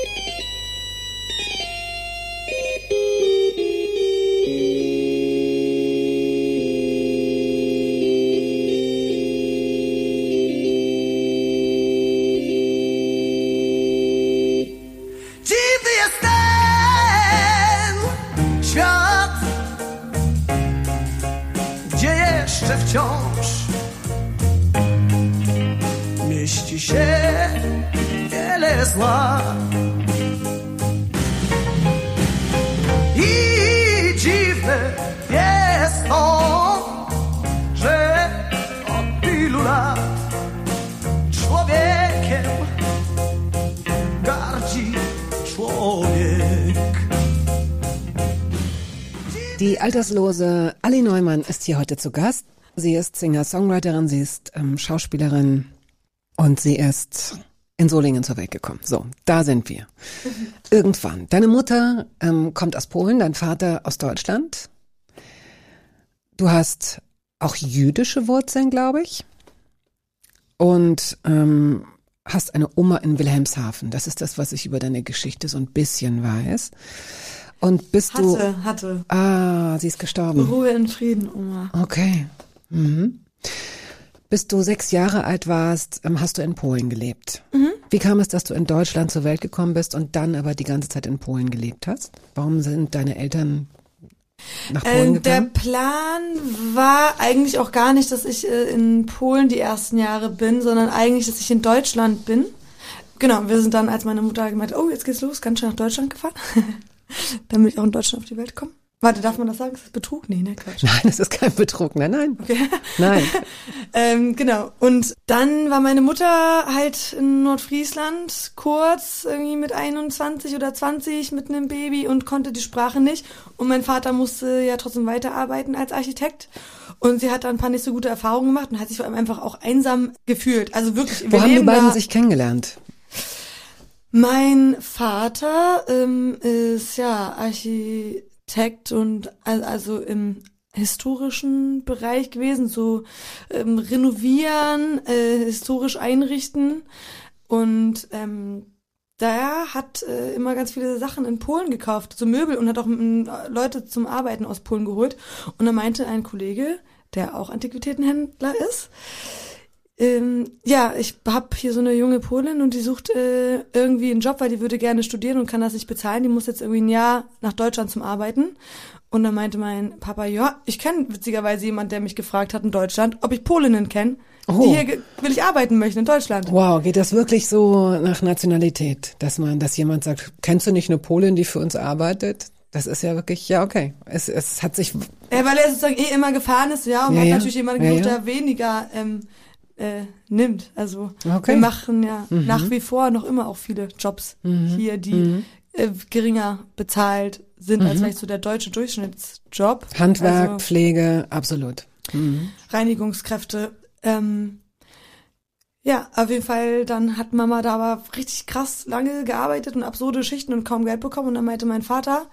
Dziwny jest ten świat, gdzie jeszcze wciąż mieści się wiele zła. I dziwne jest to, że od tylu lat człowiekiem gardzi człowiek. Die alterslose Ali Neumann ist hier heute zu Gast. Sie ist Singer-Songwriterin, sie ist ähm, Schauspielerin und sie ist in Solingen zur Welt gekommen. So, da sind wir. Irgendwann. Deine Mutter ähm, kommt aus Polen, dein Vater aus Deutschland. Du hast auch jüdische Wurzeln, glaube ich. Und ähm, hast eine Oma in Wilhelmshaven. Das ist das, was ich über deine Geschichte so ein bisschen weiß. Und bist du... Hatte, hatte. Ah, sie ist gestorben. Ruhe in Frieden, Oma. Okay. Mhm. Bis du sechs Jahre alt warst, hast du in Polen gelebt. Mhm. Wie kam es, dass du in Deutschland zur Welt gekommen bist und dann aber die ganze Zeit in Polen gelebt hast? Warum sind deine Eltern nach Polen äh, der gegangen? Plan war eigentlich auch gar nicht, dass ich äh, in Polen die ersten Jahre bin, sondern eigentlich, dass ich in Deutschland bin. Genau, wir sind dann, als meine Mutter gemeint hat, oh, jetzt geht's los, ganz schnell nach Deutschland gefahren, damit ich auch in Deutschland auf die Welt komme. Warte, darf man das sagen? Ist das Betrug? Nee, ne, Quatsch. Nein, das ist kein Betrug. Nein, nein. Okay. Nein. ähm, genau. Und dann war meine Mutter halt in Nordfriesland kurz, irgendwie mit einundzwanzig oder zwanzig mit einem Baby und konnte die Sprache nicht. Und mein Vater musste ja trotzdem weiterarbeiten als Architekt. Und sie hat dann ein paar nicht so gute Erfahrungen gemacht und hat sich vor allem einfach auch einsam gefühlt. Also wirklich. Wo haben die beiden sich kennengelernt? Mein Vater ähm, ist ja Architekt. Und also im historischen Bereich gewesen, so ähm, renovieren, äh, historisch einrichten und ähm, der hat äh, immer ganz viele Sachen in Polen gekauft, so Möbel und hat auch ähm, Leute zum Arbeiten aus Polen geholt und da meinte ein Kollege, der auch Antiquitätenhändler ist, Ähm, ja, ich hab hier so eine junge Polin und die sucht äh, irgendwie einen Job, weil die würde gerne studieren und kann das nicht bezahlen. Die muss jetzt irgendwie ein Jahr nach Deutschland zum Arbeiten. Und dann meinte mein Papa, ja, ich kenne witzigerweise jemand, der mich gefragt hat in Deutschland, ob ich Polinnen kenne, oh. die hier will ich arbeiten möchten in Deutschland. Wow, geht das wirklich so nach Nationalität, dass man, dass jemand sagt, kennst du nicht eine Polin, die für uns arbeitet? Das ist ja wirklich, ja, okay. Es, es hat sich... Ja, weil er sozusagen eh immer gefahren ist, ja, und ja, hat ja. natürlich jemanden gesucht, ja, ja. der weniger... Ähm, Äh, nimmt. Also okay. wir machen ja mhm. nach wie vor noch immer auch viele Jobs mhm. hier, die mhm. äh, geringer bezahlt sind mhm. als vielleicht so der deutsche Durchschnittsjob. Handwerk, also, Pflege, absolut. Mhm. Reinigungskräfte. Ähm, ja, auf jeden Fall, dann hat Mama da aber richtig krass lange gearbeitet und absurde Schichten und kaum Geld bekommen und dann meinte mein Vater,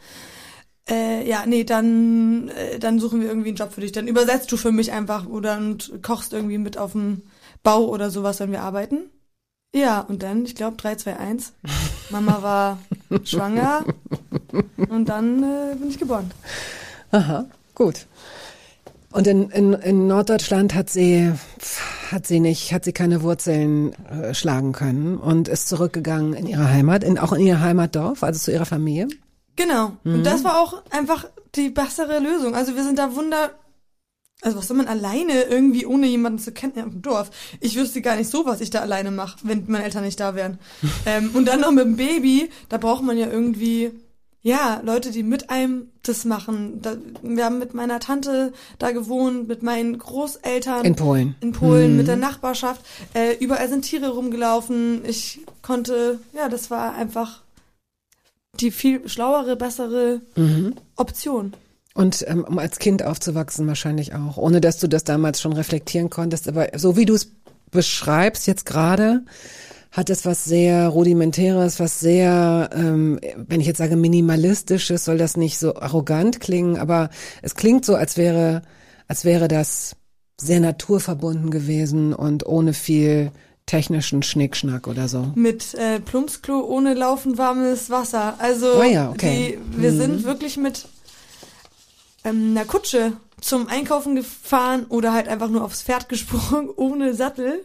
Äh, ja, nee, dann äh, dann suchen wir irgendwie einen Job für dich. Dann übersetzt du für mich einfach oder und kochst irgendwie mit auf dem Bau oder sowas, wenn wir arbeiten. Ja, und dann, ich glaube, drei, zwei, eins. Mama war schwanger und dann äh, bin ich geboren. Aha, gut. Und in, in, in Norddeutschland hat sie hat sie nicht, hat sie keine Wurzeln äh, schlagen können und ist zurückgegangen in ihre Heimat, in, auch in ihr Heimatdorf, also zu ihrer Familie. Genau. Mhm. Und das war auch einfach die bessere Lösung. Also wir sind da wunder... Also was soll man alleine irgendwie, ohne jemanden zu kennen, ja, im Dorf? Ich wüsste gar nicht so, was ich da alleine mache, wenn meine Eltern nicht da wären. ähm, und dann noch mit dem Baby, da braucht man ja irgendwie, ja, Leute, die mit einem das machen. Da, wir haben mit meiner Tante da gewohnt, mit meinen Großeltern. In Polen. In Polen, mhm. mit der Nachbarschaft. Äh, überall sind Tiere rumgelaufen. Ich konnte, ja, das war einfach... die viel schlauere, bessere mhm. Option. Und ähm, um als Kind aufzuwachsen wahrscheinlich auch, ohne dass du das damals schon reflektieren konntest. Aber so wie du es beschreibst jetzt gerade, hat es was sehr Rudimentäres, was sehr, ähm, wenn ich jetzt sage Minimalistisches, soll das nicht so arrogant klingen, aber es klingt so, als wäre, als wäre das sehr naturverbunden gewesen und ohne viel technischen Schnickschnack oder so. Mit äh, Plumpsklo ohne laufend warmes Wasser. Also oh ja, okay. die, wir mhm. sind wirklich mit ähm, einer Kutsche zum Einkaufen gefahren oder halt einfach nur aufs Pferd gesprungen, ohne Sattel.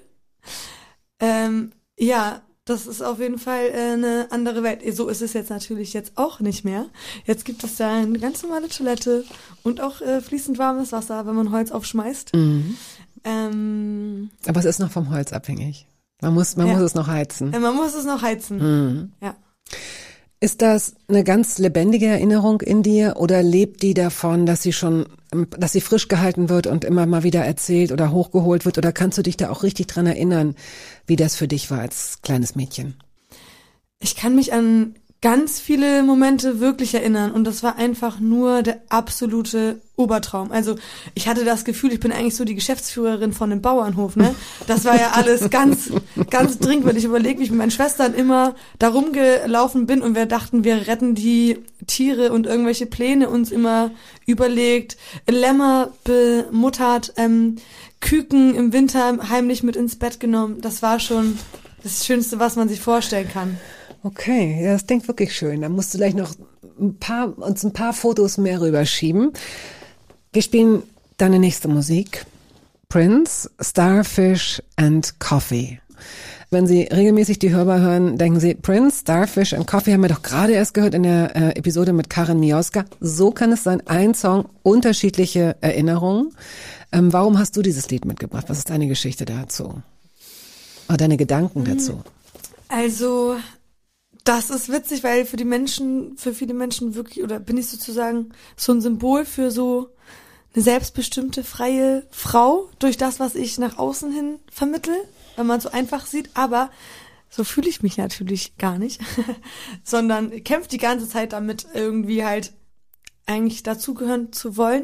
Ähm, ja, das ist auf jeden Fall äh, eine andere Welt. So ist es jetzt natürlich jetzt auch nicht mehr. Jetzt gibt es da eine ganz normale Toilette und auch äh, fließend warmes Wasser, wenn man Holz aufschmeißt. Mhm. Ähm, Aber es ist noch vom Holz abhängig. Man muss, man ja. muss es noch heizen. Ja, man muss es noch heizen. Mhm. Ja. Ist das eine ganz lebendige Erinnerung in dir oder lebt die davon, dass sie schon, dass sie frisch gehalten wird und immer mal wieder erzählt oder hochgeholt wird? Oder kannst du dich da auch richtig dran erinnern, wie das für dich war als kleines Mädchen? Ich kann mich an ganz viele Momente wirklich erinnern und das war einfach nur der absolute Obertraum. Also ich hatte das Gefühl, ich bin eigentlich so die Geschäftsführerin von einem Bauernhof, ne? Das war ja alles ganz, ganz dringend, weil ich überlege, wie ich mit meinen Schwestern immer da rumgelaufen bin und wir dachten, wir retten die Tiere und irgendwelche Pläne uns immer überlegt, Lämmer bemuttert, ähm, Küken im Winter heimlich mit ins Bett genommen. Das war schon das Schönste, was man sich vorstellen kann. Okay, ja, das klingt wirklich schön. Da musst du gleich noch ein paar, uns ein paar Fotos mehr rüberschieben. Wir spielen deine nächste Musik. Prince, Starfish and Coffee. Wenn Sie regelmäßig die Hörbar hören, denken Sie, Prince, Starfish and Coffee haben wir doch gerade erst gehört in der äh, Episode mit Karin Mioska. So kann es sein, ein Song, unterschiedliche Erinnerungen. Ähm, warum hast du dieses Lied mitgebracht? Was ist deine Geschichte dazu? Oder deine Gedanken dazu? Also, das ist witzig, weil für die Menschen, für viele Menschen wirklich, oder bin ich sozusagen so ein Symbol für so eine selbstbestimmte, freie Frau durch das, was ich nach außen hin vermittle, wenn man so einfach sieht, aber so fühle ich mich natürlich gar nicht, sondern kämpfe die ganze Zeit damit, irgendwie halt eigentlich dazugehören zu wollen.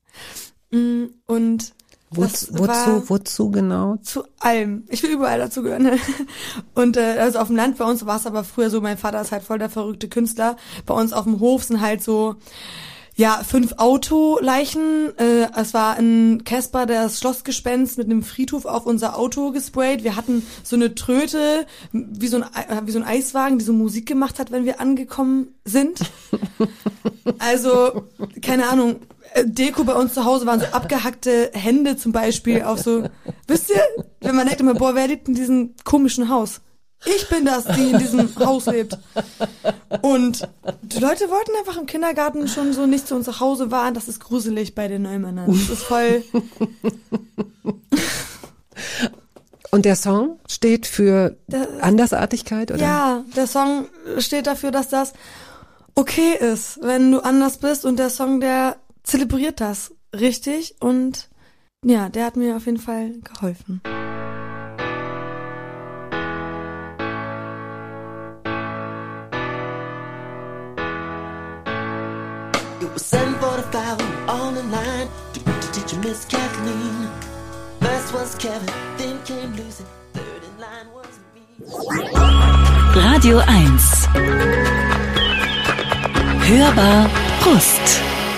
Und Wozu, wozu, wozu genau? Zu allem. Ich will überall dazugehören. Und äh, also auf dem Land bei uns war es aber früher so, mein Vater ist halt voll der verrückte Künstler. Bei uns auf dem Hof sind halt so ja, fünf Autoleichen. Äh, es war ein Casper, der das Schlossgespenst mit einem Friedhof auf unser Auto gesprayt. Wir hatten so eine Tröte, wie so ein, wie so ein Eiswagen, die so Musik gemacht hat, wenn wir angekommen sind. Also, keine Ahnung, Deko bei uns zu Hause waren so abgehackte Hände zum Beispiel auf so, wisst ihr, wenn man denkt immer, boah, wer lebt in diesem komischen Haus? Ich bin das, die in diesem Haus lebt. Und die Leute wollten einfach im Kindergarten schon so nicht zu uns nach Hause fahren. Das ist gruselig bei den Neumännern. Das ist voll... Und der Song steht für der, Andersartigkeit, oder? Ja, der Song steht dafür, dass das okay ist, wenn du anders bist. Und der Song, der zelebriert das richtig. Und ja, der hat mir auf jeden Fall geholfen. seven forty-five on the line to meet the teacher, Miss Kathleen. First was Kevin, then came Lucy, third in line was me. Radio eins. Hörbar Brust.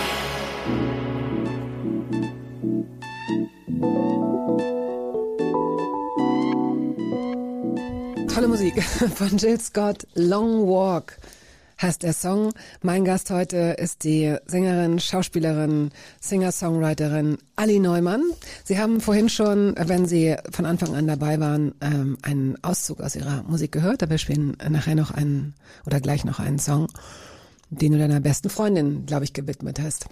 Tolle Musik von Jill Scott, Long Walk heißt der Song. Mein Gast heute ist die Sängerin, Schauspielerin, Singer-Songwriterin Ali Neumann. Sie haben vorhin schon, wenn Sie von Anfang an dabei waren, einen Auszug aus Ihrer Musik gehört, aber wir spielen nachher noch einen oder gleich noch einen Song, den du deiner besten Freundin, glaube ich, gewidmet hast.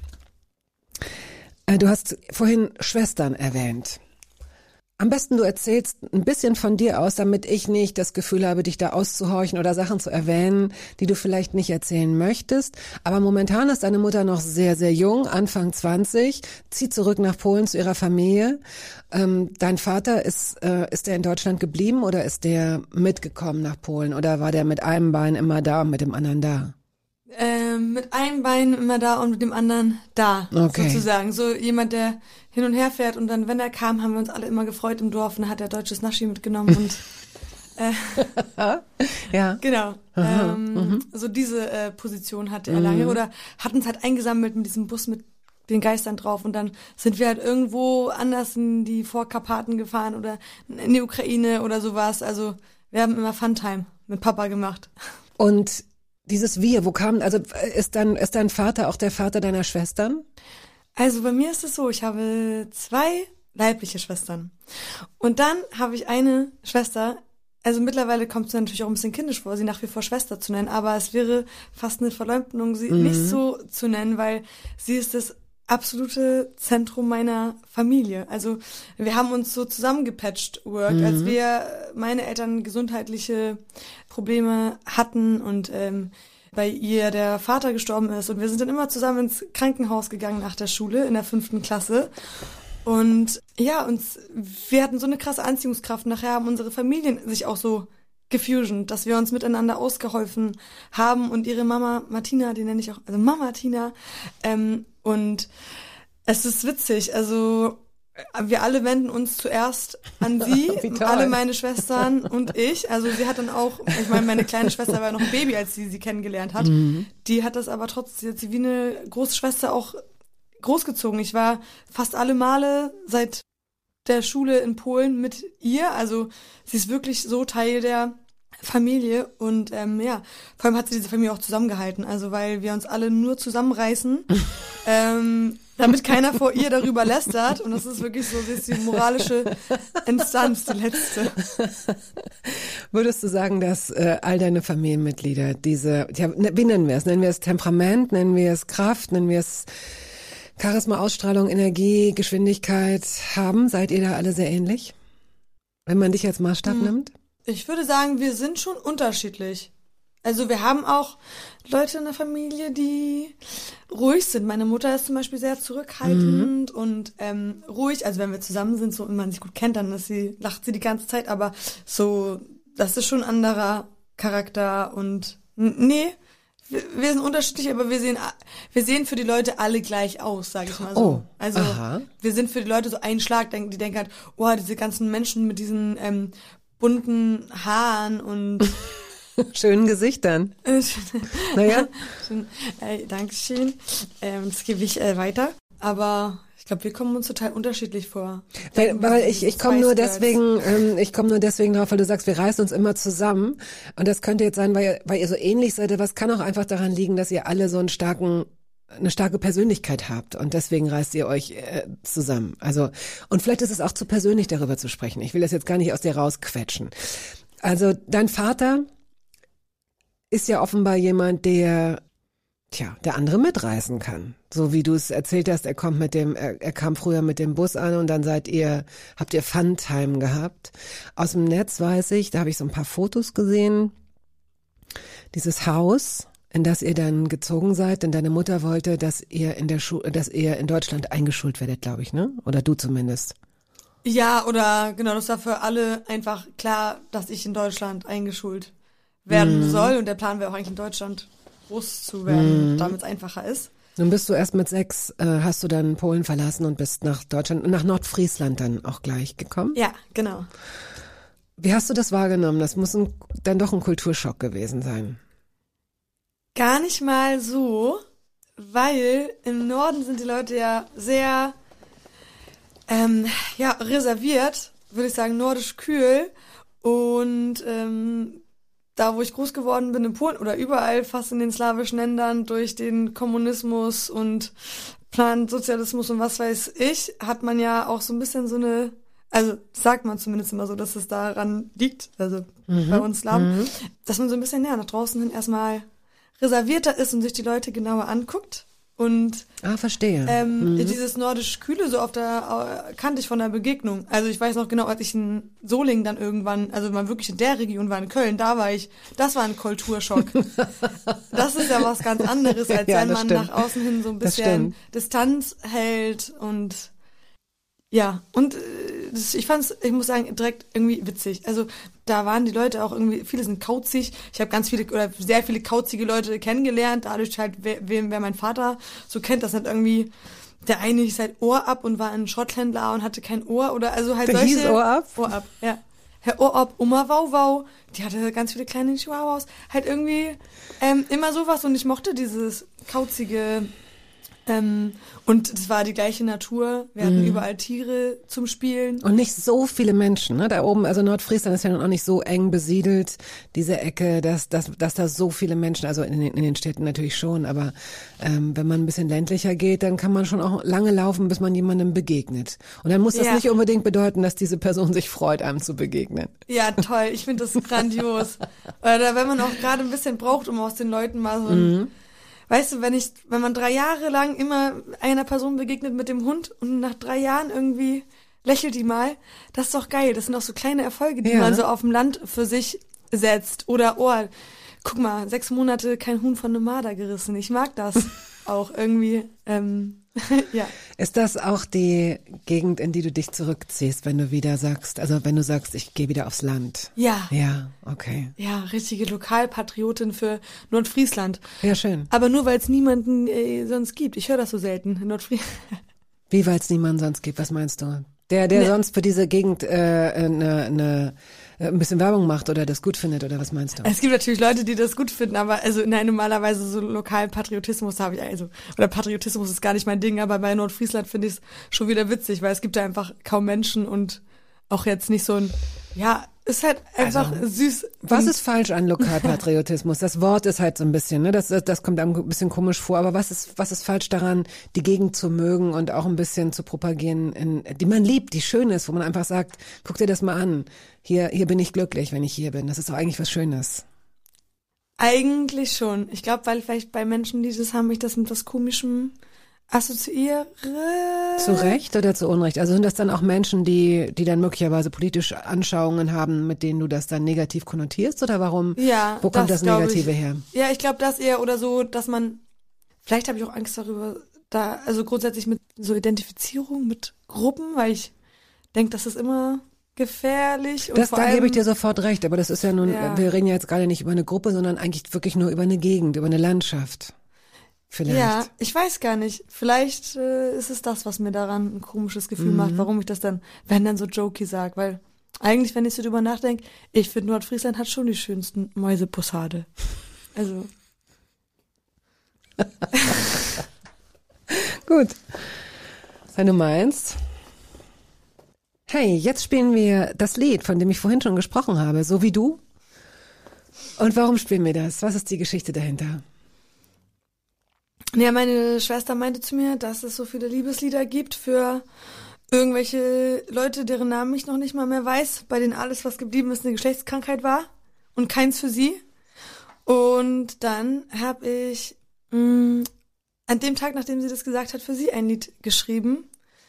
Du hast vorhin Schwestern erwähnt. Am besten du erzählst ein bisschen von dir aus, damit ich nicht das Gefühl habe, dich da auszuhorchen oder Sachen zu erwähnen, die du vielleicht nicht erzählen möchtest. Aber momentan ist deine Mutter noch sehr, sehr jung, Anfang zwanzig, zieht zurück nach Polen zu ihrer Familie. Ähm, dein Vater, ist äh, ist der in Deutschland geblieben oder ist der mitgekommen nach Polen oder war der mit einem Bein immer da und mit dem anderen da? Ähm, mit einem Bein immer da und mit dem anderen da, okay. Sozusagen. So jemand, der hin und her fährt und dann, wenn er kam, haben wir uns alle immer gefreut im Dorf und dann hat er deutsches Naschi mitgenommen und äh, ja. Genau. Ähm, mhm. So diese äh, Position hatte er lange. Mhm. Oder hat uns halt eingesammelt mit diesem Bus mit den Geistern drauf und dann sind wir halt irgendwo anders in die Vorkarpaten gefahren oder in die Ukraine oder sowas. Also wir haben immer Funtime mit Papa gemacht. Und dieses Wir, wo kam, also ist dein, ist dein Vater auch der Vater deiner Schwestern? Also bei mir ist es so, ich habe zwei leibliche Schwestern. Und dann habe ich eine Schwester, also mittlerweile kommt es natürlich auch ein bisschen kindisch vor, sie nach wie vor Schwester zu nennen, aber es wäre fast eine Verleumdung, sie mhm. nicht so zu nennen, weil sie ist das absolute Zentrum meiner Familie. Also wir haben uns so zusammengepatcht work, mhm. als wir meine Eltern gesundheitliche Probleme hatten und ähm, bei ihr der Vater gestorben ist und wir sind dann immer zusammen ins Krankenhaus gegangen nach der Schule in der fünften Klasse und ja, uns wir hatten so eine krasse Anziehungskraft. Nachher haben unsere Familien sich auch so gefusion, dass wir uns miteinander ausgeholfen haben und ihre Mama Martina, die nenne ich auch, also Mama Tina, ähm, und es ist witzig, also wir alle wenden uns zuerst an sie, alle meine Schwestern und ich, also sie hat dann auch, ich meine, meine kleine Schwester war noch ein Baby, als sie sie kennengelernt hat, mhm. die hat das aber trotzdem, sie hat sie wie eine große Schwester auch großgezogen. Ich war fast alle Male seit der Schule in Polen mit ihr, also sie ist wirklich so Teil der Familie und ähm, ja, vor allem hat sie diese Familie auch zusammengehalten, also weil wir uns alle nur zusammenreißen, ähm, damit keiner vor ihr darüber lästert und das ist wirklich so, sie ist die moralische Instanz, die letzte. Würdest du sagen, dass äh, all deine Familienmitglieder diese, ja, wie nennen wir es? Nennen wir es Temperament, nennen wir es Kraft, nennen wir es Charisma, Ausstrahlung, Energie, Geschwindigkeit haben? Seid ihr da alle sehr ähnlich? Wenn man dich als Maßstab hm. nimmt? Ich würde sagen, wir sind schon unterschiedlich. Also wir haben auch Leute in der Familie, die ruhig sind. Meine Mutter ist zum Beispiel sehr zurückhaltend mhm. und ähm, ruhig. Also wenn wir zusammen sind, so wenn man sich gut kennt, dann ist sie, lacht sie die ganze Zeit. Aber so, das ist schon ein anderer Charakter. Und n- nee, wir, wir sind unterschiedlich, aber wir sehen, wir sehen für die Leute alle gleich aus, sage ich mal so. Oh, also aha. Wir sind für die Leute so ein Schlag. Die denken halt, oh, diese ganzen Menschen mit diesen ähm, bunten Haaren und schönen Gesichtern. Naja. Schön, äh, Dankeschön. Ähm, das gebe ich äh, weiter. Aber ich glaube, wir kommen uns total unterschiedlich vor. Weil, weil ich, ich komme nur deswegen, ähm, ich komme nur deswegen drauf, weil du sagst, wir reißen uns immer zusammen. Und das könnte jetzt sein, weil ihr, weil ihr so ähnlich seid. Aber es kann auch einfach daran liegen, dass ihr alle so einen starken eine starke Persönlichkeit habt und deswegen reißt ihr euch äh, zusammen. Also und vielleicht ist es auch zu persönlich, darüber zu sprechen. Ich will das jetzt gar nicht aus dir rausquetschen. Also dein Vater ist ja offenbar jemand, der, tja, der andere mitreißen kann. So wie du es erzählt hast, er kommt mit dem, er, er kam früher mit dem Bus an und dann seid ihr, habt ihr Fun-Time gehabt. Aus dem Netz weiß ich, da habe ich so ein paar Fotos gesehen. Dieses Haus, in das ihr dann gezogen seid, denn deine Mutter wollte, dass ihr in der Schule, dass ihr in Deutschland eingeschult werdet, glaube ich, ne? Oder du zumindest. Ja, oder genau, das war für alle einfach klar, dass ich in Deutschland eingeschult werden mm. soll und der Plan wäre auch eigentlich in Deutschland groß zu werden, mm. damit es einfacher ist. Nun bist du erst mit sechs, äh, hast du dann Polen verlassen und bist nach Deutschland, nach Nordfriesland dann auch gleich gekommen? Ja, genau. Wie hast du das wahrgenommen? Das muss ein, dann doch ein Kulturschock gewesen sein. Gar nicht mal so, weil im Norden sind die Leute ja sehr ähm, ja, reserviert, würde ich sagen, nordisch kühl. Und ähm, da, wo ich groß geworden bin, in Polen oder überall fast in den slawischen Ländern durch den Kommunismus und Plansozialismus und was weiß ich, hat man ja auch so ein bisschen so eine, also sagt man zumindest immer so, dass es daran liegt, also mhm. bei uns Slawen, mhm. dass man so ein bisschen ja, nach draußen hin erstmal reservierter ist und sich die Leute genauer anguckt. Und ah, verstehe. Ähm, mhm. dieses nordisch-kühle so auf der äh, kannte ich von der Begegnung. Also ich weiß noch genau, als ich in Solingen dann irgendwann, also mal wirklich in der Region war, in Köln, da war ich, das war ein Kulturschock. Das ist ja was ganz anderes, als ja, wenn man stimmt. nach außen hin so ein bisschen Distanz hält und ja, und äh, das, ich fand's, ich muss sagen, direkt irgendwie witzig. Also da waren die Leute auch irgendwie, viele sind kauzig. Ich habe ganz viele oder sehr viele kauzige Leute kennengelernt, dadurch halt, wer, wer, wer mein Vater so kennt, das hat irgendwie, der eine hieß halt Ohr ab und war ein Schrotthändler und hatte kein Ohr oder also halt der solche. Hieß Ohr ab? Ohr ab, ja. Herr Ohr ab, Oma Wau Wau, die hatte ganz viele kleine Chihuahuas. Halt irgendwie ähm, immer sowas und ich mochte dieses kauzige. Ähm, und es war die gleiche Natur. Wir hatten mm. überall Tiere zum Spielen. Und nicht so viele Menschen, ne? Da oben, also Nordfriesland ist ja noch nicht so eng besiedelt, diese Ecke, dass, dass, dass da so viele Menschen, also in den, in den Städten natürlich schon, aber ähm, wenn man ein bisschen ländlicher geht, dann kann man schon auch lange laufen, bis man jemandem begegnet. Und dann muss das ja. nicht unbedingt bedeuten, dass diese Person sich freut, einem zu begegnen. Ja, toll. Ich finde das grandios. Oder wenn man auch gerade ein bisschen braucht, um aus den Leuten mal so ein mm. Weißt du, wenn ich, wenn man drei Jahre lang immer einer Person begegnet mit dem Hund und nach drei Jahren irgendwie lächelt die mal, das ist doch geil. Das sind auch so kleine Erfolge, die ja. man so auf dem Land für sich setzt. Oder, oh, guck mal, sechs Monate kein Huhn von einem Marder gerissen. Ich mag das auch irgendwie. Ähm, ja. Ist das auch die Gegend, in die du dich zurückziehst, wenn du wieder sagst, also wenn du sagst, ich gehe wieder aufs Land? Ja. Ja, okay. Ja, richtige Lokalpatriotin für Nordfriesland. Ja, schön. Aber nur, weil es niemanden äh, sonst gibt. Ich höre das so selten in Nordfriesland. Wie, weil es niemanden sonst gibt? Was meinst du? Der, der nee. sonst für diese Gegend äh, ne, ne, ein bisschen Werbung macht oder das gut findet, oder was meinst du? Es gibt natürlich Leute, die das gut finden, aber also nein, normalerweise so lokalen Patriotismus habe ich, also, oder Patriotismus ist gar nicht mein Ding, aber bei Nordfriesland finde ich es schon wieder witzig, weil es gibt da einfach kaum Menschen und auch jetzt nicht so ein, ja, ist halt einfach Also, süß. Was Und ist falsch an Lokalpatriotismus? Das Wort ist halt so ein bisschen, ne, das, das kommt einem ein bisschen komisch vor, aber was ist, was ist falsch daran, die Gegend zu mögen und auch ein bisschen zu propagieren, in, die man liebt, die schön ist, wo man einfach sagt, guck dir das mal an, hier, hier bin ich glücklich, wenn ich hier bin, das ist doch eigentlich was Schönes. Eigentlich schon. Ich glaube, weil vielleicht bei Menschen, die das haben, ich das mit was Komischem assoziiere. Zu Recht oder zu Unrecht? Also sind das dann auch Menschen, die, die dann möglicherweise politische Anschauungen haben, mit denen du das dann negativ konnotierst, oder warum? Ja, Wo kommt das, glaub Negative ich. her? Ja, ich glaube das eher oder so, dass man, vielleicht habe ich auch Angst darüber, da, also grundsätzlich mit so Identifizierung mit Gruppen, weil ich denke, das ist immer gefährlich. Und Das, vor da allem, gebe ich dir sofort recht, aber das ist ja nun, Ja. wir reden ja jetzt gerade nicht über eine Gruppe, sondern eigentlich wirklich nur über eine Gegend, über eine Landschaft. Vielleicht. Ja, ich weiß gar nicht. Vielleicht äh, ist es das, was mir daran ein komisches Gefühl Mhm. macht, warum ich das dann, wenn dann so jokey sag, weil eigentlich, wenn ich so drüber nachdenke, ich finde Nordfriesland hat schon die schönsten Mäusebussarde. Also. Gut. Wenn du meinst. Hey, jetzt spielen wir das Lied, von dem ich vorhin schon gesprochen habe, so wie du. Und warum spielen wir das? Was ist die Geschichte dahinter? Ja, meine Schwester meinte zu mir, dass es so viele Liebeslieder gibt für irgendwelche Leute, deren Namen ich noch nicht mal mehr weiß, bei denen alles, was geblieben ist, eine Geschlechtskrankheit war und keins für sie. Und dann habe ich mh, an dem Tag, nachdem sie das gesagt hat, für sie ein Lied geschrieben.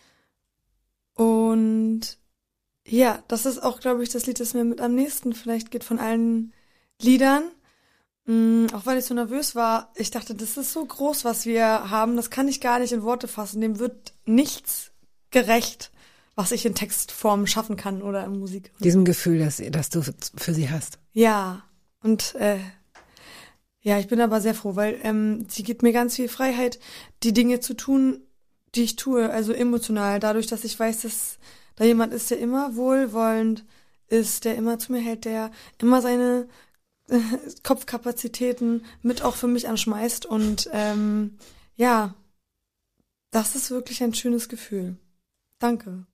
Und ja, das ist auch, glaube ich, das Lied, das mir mit am nächsten vielleicht geht von allen Liedern. Mm, auch weil ich so nervös war. Ich dachte, das ist so groß, was wir haben. Das kann ich gar nicht in Worte fassen. Dem wird nichts gerecht, was ich in Textform schaffen kann oder in Musik. Diesem Gefühl, das, das du für sie hast. Ja, und äh, ja, ich bin aber sehr froh, weil ähm, sie gibt mir ganz viel Freiheit, die Dinge zu tun, die ich tue, also emotional. Dadurch, dass ich weiß, dass da jemand ist, der immer wohlwollend ist, der immer zu mir hält, der immer seine äh, Kopfkapazitäten mit auch für mich anschmeißt. Und ähm, ja, das ist wirklich ein schönes Gefühl. Danke.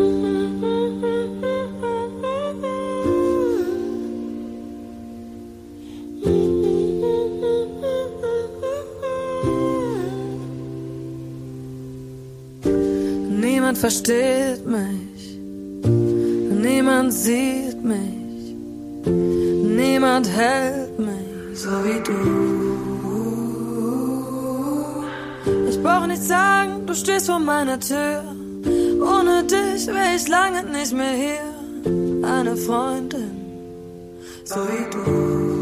Niemand versteht mich, niemand sieht mich, niemand hält mich so wie du. Ich brauch nicht sagen, du stehst vor meiner Tür. Ohne dich wär ich lange nicht mehr hier. Eine Freundin, so wie du.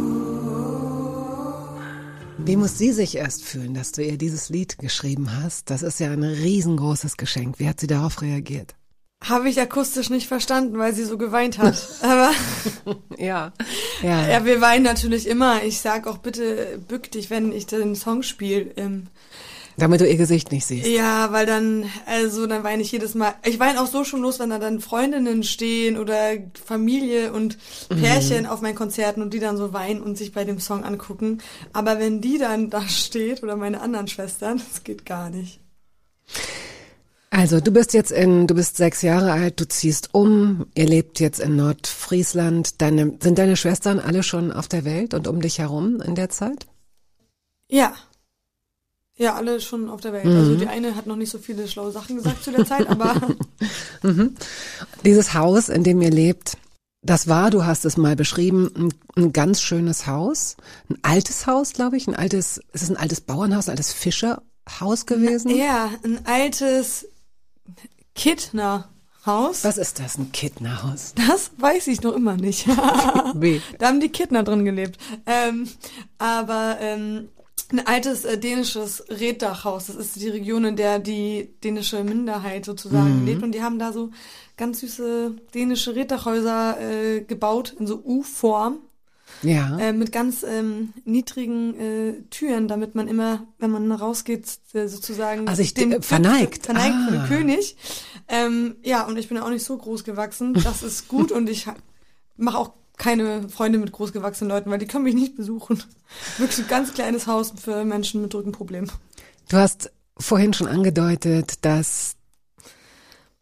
Wie muss sie sich erst fühlen, dass du ihr dieses Lied geschrieben hast? Das ist ja ein riesengroßes Geschenk. Wie hat sie darauf reagiert? Habe ich akustisch nicht verstanden, weil sie so geweint hat. Aber Ja. Ja. ja, wir weinen natürlich immer. Ich sag auch bitte, bück dich, wenn ich den Song spiele. Ähm, Damit du ihr Gesicht nicht siehst. ja, weil dann, also dann weine ich jedes Mal. Ich weine auch so schon los, wenn da dann Freundinnen stehen oder Familie und Pärchen auf meinen Konzerten und die dann so weinen und sich bei dem Song angucken. Aber wenn die dann da steht oder meine anderen Schwestern, das geht gar nicht. Also du bist jetzt in, du bist sechs Jahre alt, du ziehst um, ihr lebt jetzt in Nordfriesland. Deine, sind deine Schwestern alle schon auf der Welt und um dich herum in der Zeit? Ja. Ja, alle schon auf der Welt. Mhm. Also die eine hat noch nicht so viele schlaue Sachen gesagt zu der Zeit, aber Mhm. Dieses Haus, in dem ihr lebt, das war, du hast es mal beschrieben, ein, ein ganz schönes Haus. Ein altes Haus, glaube ich. Ein altes, ist es ein altes Bauernhaus, ein altes Fischerhaus gewesen? ja, ein altes Kittnerhaus. Was ist das, ein Kittnerhaus? Das weiß ich noch immer nicht. Wie? Da haben die Kittner drin gelebt. Ähm, aber ähm, ein altes äh, dänisches Reetdachhaus. Das ist die Region, in der die dänische Minderheit sozusagen Mhm. lebt. Und die haben da so ganz süße dänische Reetdachhäuser äh, gebaut in so U-Form. Ja. Äh, mit ganz ähm, niedrigen äh, Türen, damit man immer, wenn man rausgeht, äh, sozusagen Also ich- dem äh, verneigt. verneigt Ah. vor dem König. Ähm, ja, und ich bin ja auch nicht so groß gewachsen. Das ist gut und ich mache auch keine Freunde mit großgewachsenen Leuten, weil die können mich nicht besuchen. Wirklich ein ganz kleines Haus für Menschen mit Rückenproblemen. Du hast vorhin schon angedeutet, dass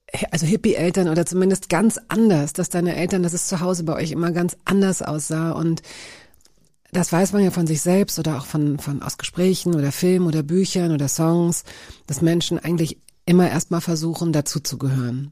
also Hippie-Eltern oder zumindest ganz anders, dass deine Eltern, dass es zu Hause bei euch immer ganz anders aussah und das weiß man ja von sich selbst oder auch von, von aus Gesprächen oder Filmen oder Büchern oder Songs, dass Menschen eigentlich immer erstmal versuchen, dazuzugehören.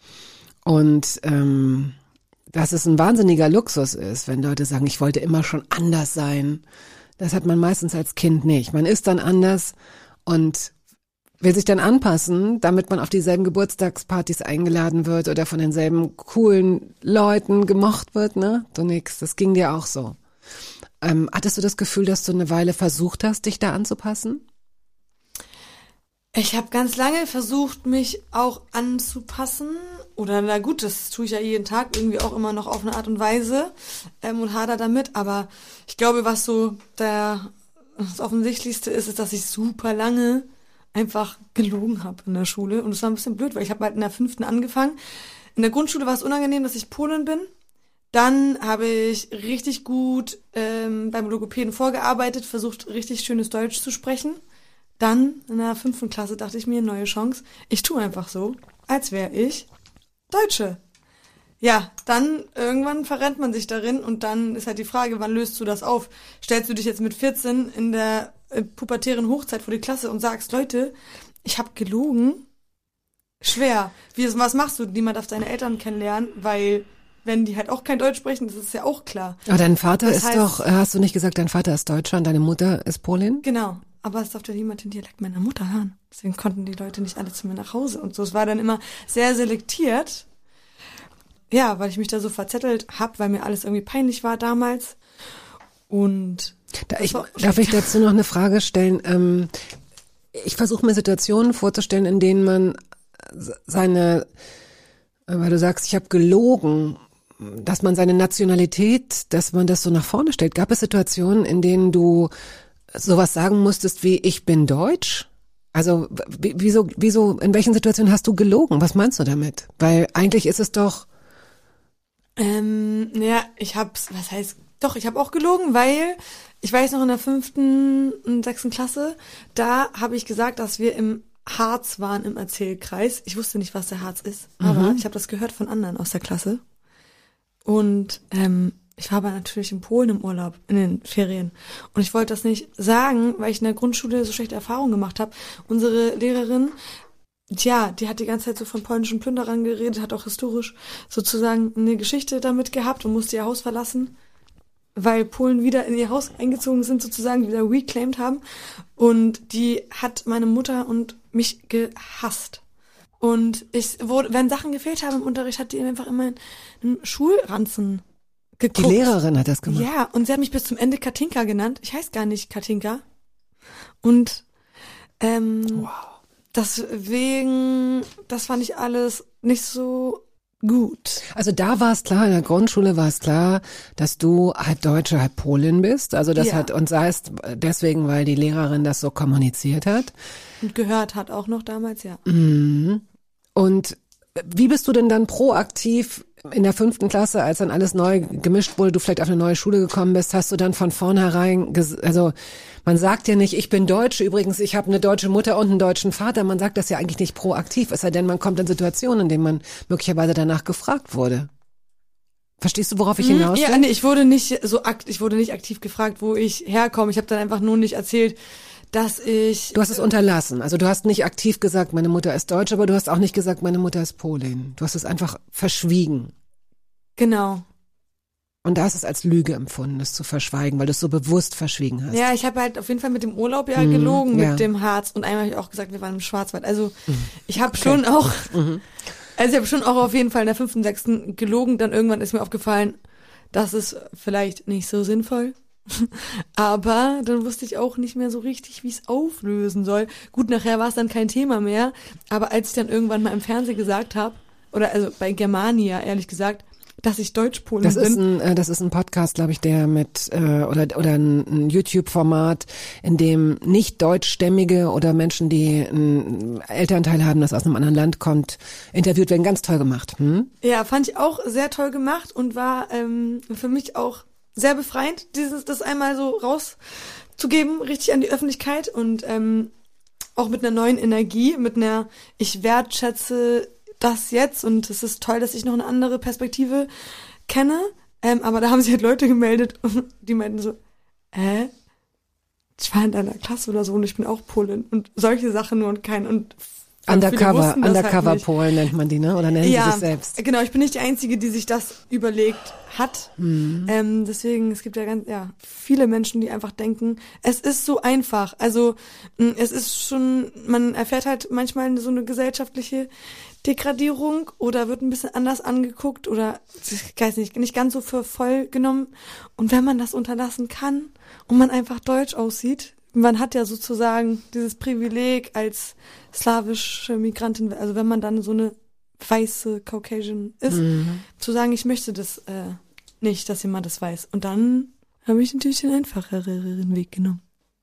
Und ähm, dass es ein wahnsinniger Luxus ist, wenn Leute sagen, ich wollte immer schon anders sein. Das hat man meistens als Kind nicht. Man ist dann anders und will sich dann anpassen, damit man auf dieselben Geburtstagspartys eingeladen wird oder von denselben coolen Leuten gemocht wird, ne? Du nix, das ging dir auch so. Ähm, hattest du das Gefühl, dass du eine Weile versucht hast, dich da anzupassen? Ich habe ganz lange versucht, mich auch anzupassen. Oder na gut, das tue ich ja jeden Tag irgendwie auch immer noch auf eine Art und Weise ähm, und hader damit. Aber ich glaube, was so der, das Offensichtlichste ist, ist, dass ich super lange einfach gelogen habe in der Schule. Und das war ein bisschen blöd, weil ich habe halt in der fünften angefangen. In der Grundschule war es unangenehm, dass ich Polin bin. Dann habe ich richtig gut ähm, beim Logopäden vorgearbeitet, versucht, richtig schönes Deutsch zu sprechen. Dann, in der fünften Klasse, dachte ich mir, neue Chance. Ich tue einfach so, als wäre ich Deutsche. Ja, dann irgendwann verrennt man sich darin und dann ist halt die Frage, wann löst du das auf? Stellst du dich jetzt mit vierzehn in der äh, pubertären Hochzeit vor die Klasse und sagst, Leute, ich habe gelogen? Schwer. Wie, was machst du? Niemand darf deine Eltern kennenlernen, weil wenn die halt auch kein Deutsch sprechen, das ist ja auch klar. Aber dein Vater das ist heißt, doch, hast du nicht gesagt, dein Vater ist Deutscher und deine Mutter ist Polin? Genau. Aber es durfte niemand den Dialekt meiner Mutter hören. Deswegen konnten die Leute nicht alle zu mir nach Hause und so. Es war dann immer sehr selektiert. Ja, weil ich mich da so verzettelt hab, weil mir alles irgendwie peinlich war damals. Und da ich, darf ich dazu noch eine Frage stellen? Ähm, ich versuche mir Situationen vorzustellen, in denen man seine, weil du sagst, ich habe gelogen, dass man seine Nationalität, dass man das so nach vorne stellt. Gab es Situationen, in denen du sowas sagen musstest wie, ich bin deutsch? Also wieso, wieso, in welchen Situationen hast du gelogen? Was meinst du damit? Weil eigentlich ist es doch... Ähm, ja, ich hab's, was heißt, doch, ich habe auch gelogen, weil, ich weiß noch in der fünften und sechsten Klasse, da habe ich gesagt, dass wir im Harz waren im Erzählkreis. Ich wusste nicht, was der Harz ist, aber mhm. ich habe das gehört von anderen aus der Klasse. Und ähm, ich war aber natürlich in Polen im Urlaub, in den Ferien. Und ich wollte das nicht sagen, weil ich in der Grundschule so schlechte Erfahrungen gemacht habe. Unsere Lehrerin, tja, die hat die ganze Zeit so von polnischen Plünderern geredet, hat auch historisch sozusagen eine Geschichte damit gehabt und musste ihr Haus verlassen, weil Polen wieder in ihr Haus eingezogen sind, sozusagen wieder reclaimed haben. Und die hat meine Mutter und mich gehasst. Und ich wurde, wenn Sachen gefehlt haben im Unterricht, hat die einfach immer einen Schulranzen geguckt. Die Lehrerin hat das gemacht. Ja, und sie hat mich bis zum Ende Katinka genannt. Ich heiße gar nicht Katinka. Und ähm, wow. deswegen, das fand ich alles nicht so gut. Also da war es klar, in der Grundschule war es klar, dass du halb Deutsche, halb Polin bist. Also das ja. hat, und sei es deswegen, weil die Lehrerin das so kommuniziert hat. Und gehört hat auch noch damals, ja. Mhm. Und wie bist du denn dann proaktiv in der fünften Klasse, als dann alles neu gemischt wurde, du vielleicht auf eine neue Schule gekommen bist, hast du dann von vornherein, ges- also man sagt ja nicht, ich bin Deutsche, übrigens, ich habe eine deutsche Mutter und einen deutschen Vater, man sagt das ja eigentlich nicht proaktiv, es sei denn, man kommt in Situationen, in denen man möglicherweise danach gefragt wurde. Verstehst du, worauf ich hinaus will? Ja, nee, ich wurde nicht so akt, ich wurde nicht aktiv gefragt, wo ich herkomme. Ich habe dann einfach nur nicht erzählt, dass ich... Du hast es unterlassen. Also du hast nicht aktiv gesagt, meine Mutter ist Deutsch, aber du hast auch nicht gesagt, meine Mutter ist Polin. Du hast es einfach verschwiegen. Genau. Und da hast es als Lüge empfunden, das zu verschweigen, weil du es so bewusst verschwiegen hast. Ja, ich habe halt auf jeden Fall mit dem Urlaub ja gelogen, mhm, ja. mit dem Harz. Und einmal habe ich auch gesagt, wir waren im Schwarzwald. Also mhm. ich habe okay. schon auch... Mhm. Also ich habe schon auch auf jeden Fall in der fünften, sechsten gelogen. Dann irgendwann ist mir aufgefallen, das ist vielleicht nicht so sinnvoll. Aber dann wusste ich auch nicht mehr so richtig, wie ich es auflösen soll. Gut, nachher war es dann kein Thema mehr. Aber als ich dann irgendwann mal im Fernsehen gesagt habe, oder also bei Germania ehrlich gesagt, dass ich Deutsch-Polin das bin. Ist ein, äh, das ist ein Podcast, glaube ich, der mit, äh, oder oder ein, ein YouTube-Format, in dem nicht deutschstämmige oder Menschen, die einen Elternteil haben, das aus einem anderen Land kommt, interviewt werden. Ganz toll gemacht. Hm? Ja, fand ich auch sehr toll gemacht und war ähm, für mich auch sehr befreiend, dieses das einmal so rauszugeben, richtig an die Öffentlichkeit und ähm, auch mit einer neuen Energie, mit einer, ich wertschätze das jetzt und es ist toll, dass ich noch eine andere Perspektive kenne. Ähm, aber da haben sich halt Leute gemeldet und die meinten so, äh, ich war in deiner Klasse oder so und ich bin auch Polin und solche Sachen nur und kein und Undercover, Undercover halt Polen nennt man die, ne? Oder nennen ja, sie sich selbst? Genau, ich bin nicht die Einzige, die sich das überlegt hat. Mhm. Ähm, deswegen, es gibt ja ganz, ja, viele Menschen, die einfach denken, es ist so einfach. Also, es ist schon, man erfährt halt manchmal so eine gesellschaftliche Degradierung oder wird ein bisschen anders angeguckt oder, ich weiß nicht, nicht ganz so für voll genommen. Und wenn man das unterlassen kann und man einfach deutsch aussieht, man hat ja sozusagen dieses Privileg als slawische Migrantin, also wenn man dann so eine weiße Caucasian ist, mhm. zu sagen, ich möchte das äh, nicht, dass jemand das weiß. Und dann habe ich natürlich den einfacheren Weg genommen.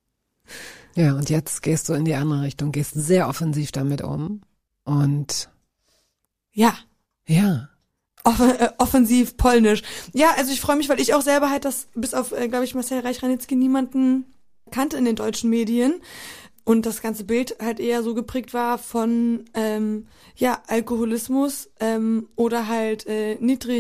Ja, und jetzt gehst du in die andere Richtung, gehst sehr offensiv damit um und ja. Ja. Off- äh, offensiv polnisch. Ja, also ich freue mich, weil ich auch selber halt das, bis auf, äh, glaube ich, Marcel Reich-Ranitzky niemanden kannte in den deutschen Medien und das ganze Bild halt eher so geprägt war von ähm, ja Alkoholismus ähm, oder halt äh,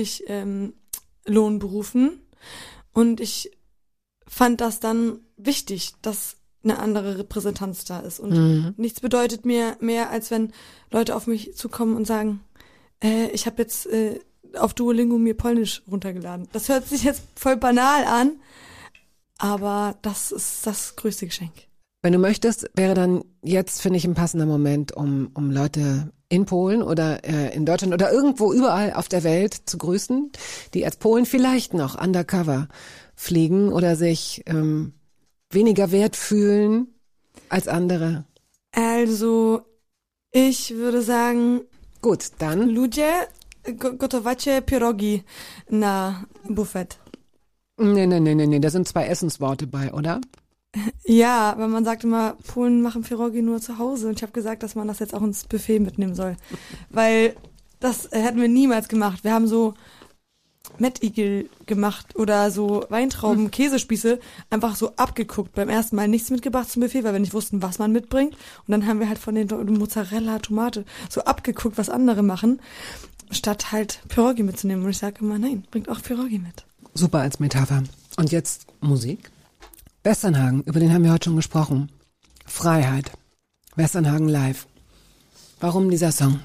Niedriglohnberufen ähm, und ich fand das dann wichtig, dass eine andere Repräsentanz da ist und mhm. nichts bedeutet mir mehr, als wenn Leute auf mich zukommen und sagen, äh, ich habe jetzt äh, auf Duolingo mir Polnisch runtergeladen. Das hört sich jetzt voll banal an, aber das ist das größte Geschenk. Wenn du möchtest, wäre dann jetzt, finde ich, ein passender Moment, um um Leute in Polen oder äh, in Deutschland oder irgendwo überall auf der Welt zu grüßen, die als Polen vielleicht noch undercover fliegen oder sich ähm, weniger wert fühlen als andere. Also, ich würde sagen... Gut, dann... Ludzie gotowacie pierogi na Buffet. Nee, nee, nee, nee, nee, da sind zwei Essensworte bei, oder? Ja, weil man sagt immer, Polen machen Pierogi nur zu Hause. Und ich habe gesagt, dass man das jetzt auch ins Buffet mitnehmen soll. Weil das hätten wir niemals gemacht. Wir haben so Mettigel gemacht oder so Weintrauben, hm. Käsespieße, einfach so abgeguckt. Beim ersten Mal nichts mitgebracht zum Buffet, weil wir nicht wussten, was man mitbringt. Und dann haben wir halt von den Mozzarella, Tomate so abgeguckt, was andere machen, statt halt Pierogi mitzunehmen. Und ich sage immer, nein, bringt auch Pierogi mit. Super als Metapher. Und jetzt Musik. Westernhagen, über den haben wir heute schon gesprochen. Freiheit. Westernhagen live. Warum dieser Song?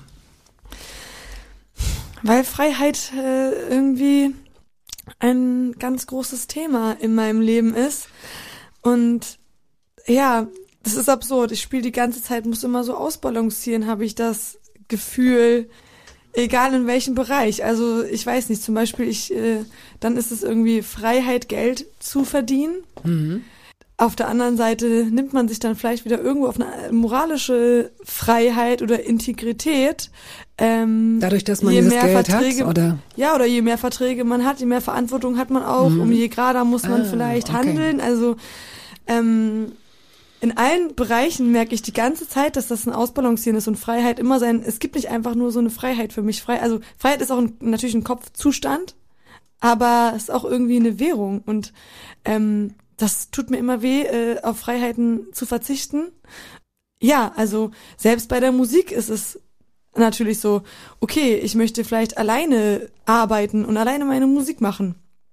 Weil Freiheit äh, irgendwie ein ganz großes Thema in meinem Leben ist. Und ja, das ist absurd. Ich spiele die ganze Zeit, muss immer so ausbalancieren, habe ich das Gefühl, egal in welchem Bereich. Also ich weiß nicht, zum Beispiel, ich, äh, dann ist es irgendwie Freiheit, Geld zu verdienen. Mhm. Auf der anderen Seite nimmt man sich dann vielleicht wieder irgendwo auf eine moralische Freiheit oder Integrität. Ähm, Dadurch, dass man dieses Geld Verträge, hat, oder? Ja, oder je mehr Verträge man hat, je mehr Verantwortung hat man auch, mhm. um je gerader muss man ah, vielleicht okay. handeln. Also ähm, in allen Bereichen merke ich die ganze Zeit, dass das ein Ausbalancieren ist und Freiheit immer sein, es gibt nicht einfach nur so eine Freiheit für mich. Frei, also Freiheit ist auch ein, natürlich ein Kopfzustand, aber es ist auch irgendwie eine Währung und ähm, das tut mir immer weh, äh, auf Freiheiten zu verzichten. Ja, also selbst bei der Musik ist es natürlich so, okay, ich möchte vielleicht alleine arbeiten und alleine meine Musik machen.